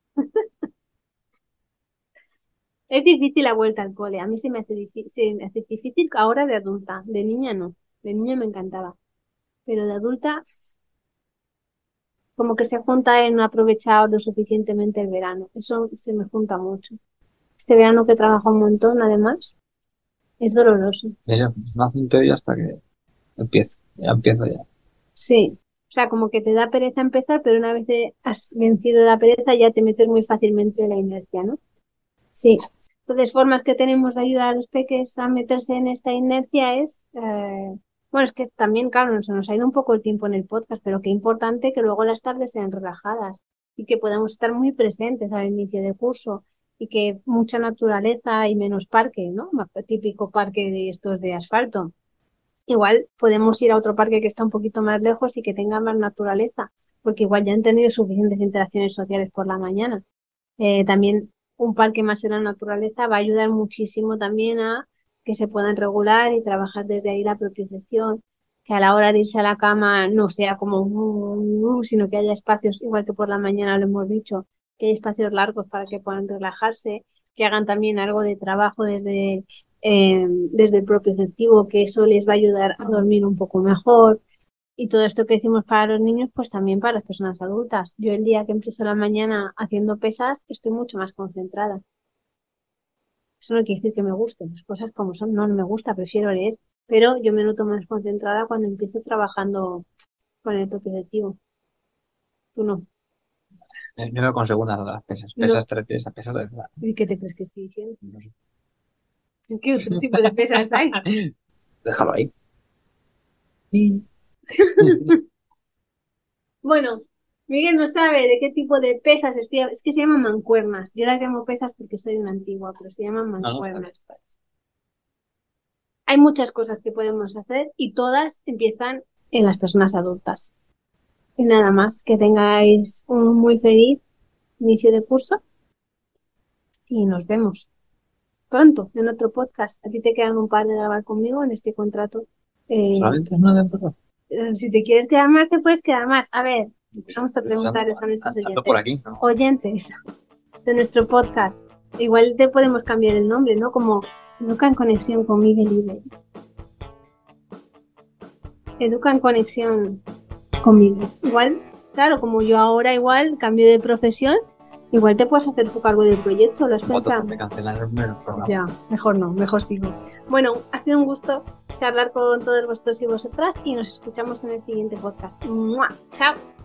Es difícil la vuelta al cole, a mí se me hace difícil, se me hace difícil ahora de adulta, de niña no, de niña me encantaba, pero de adulta como que se junta en no aprovechar lo suficientemente el verano, eso se me junta mucho. Este verano que trabajo un montón, además, es doloroso. Eso, me hace un tedio hasta que empiezo. Ya empiezo ya. Sí, o sea, como que te da pereza empezar, pero una vez que has vencido la pereza ya te metes muy fácilmente en la inercia, ¿no? Sí. Entonces, formas que tenemos de ayudar a los peques a meterse en esta inercia es, eh, bueno, es que también, claro, se nos ha ido un poco el tiempo en el podcast, pero qué importante que luego las tardes sean relajadas y que podamos estar muy presentes al inicio de curso y que mucha naturaleza y menos parque, ¿no? Más típico parque de estos de asfalto. Igual podemos ir a otro parque que está un poquito más lejos y que tenga más naturaleza, porque igual ya han tenido suficientes interacciones sociales por la mañana. Eh, también un parque más en la naturaleza va a ayudar muchísimo también a que se puedan regular y trabajar desde ahí la propiocepción, que a la hora de irse a la cama no sea como, uh, uh, sino que haya espacios, igual que por la mañana lo hemos dicho, que hay espacios largos para que puedan relajarse, que hagan también algo de trabajo desde, eh, desde el propioceptivo, que eso les va a ayudar a dormir un poco mejor. Y todo esto que decimos para los niños, pues también para las personas adultas. Yo el día que empiezo la mañana haciendo pesas, estoy mucho más concentrada. Eso no quiere decir que me gusten, las cosas como son, no, no me gusta, prefiero leer, pero yo me noto más concentrada cuando empiezo trabajando con el propio objetivo. Tú no. Yo yo veo con segunda de las pesas. No. Pesas tres pies a pesas de verdad. ¿Y qué te crees que estoy diciendo? No sé. ¿Qué otro tipo de pesas hay? Déjalo ahí. Bueno, Miguel no sabe de qué tipo de pesas estoy. Es que se llaman mancuernas. Yo las llamo pesas porque soy una antigua, pero se llaman No, no, está bien, mancuernas. está bien. Hay muchas cosas que podemos hacer y todas empiezan en las personas adultas. Y nada más, que tengáis un muy feliz inicio de curso y nos vemos. pronto en otro podcast. A ti te quedan un par de grabar conmigo en este contrato. Eh, Solamente es una temporada. eh, si te quieres quedar más, te puedes quedar más. A ver, vamos a Pero preguntarles ando- a nuestros ando oyentes. por aquí, ¿no? Oyentes de nuestro podcast. Igual te podemos cambiar el nombre, ¿no? Como Educa en Conexión con Miguel y Bel. Educa en Conexión con Miguel. Igual, claro, como yo ahora igual cambio de profesión, igual te puedes hacer tu cargo del proyecto, ¿lo has pensado? Me cancelaron el programa. Ya, mejor no, mejor sigo. Bueno, ha sido un gusto charlar con todos vosotros y vosotras y nos escuchamos en el siguiente podcast. ¡Mua! ¡Chao!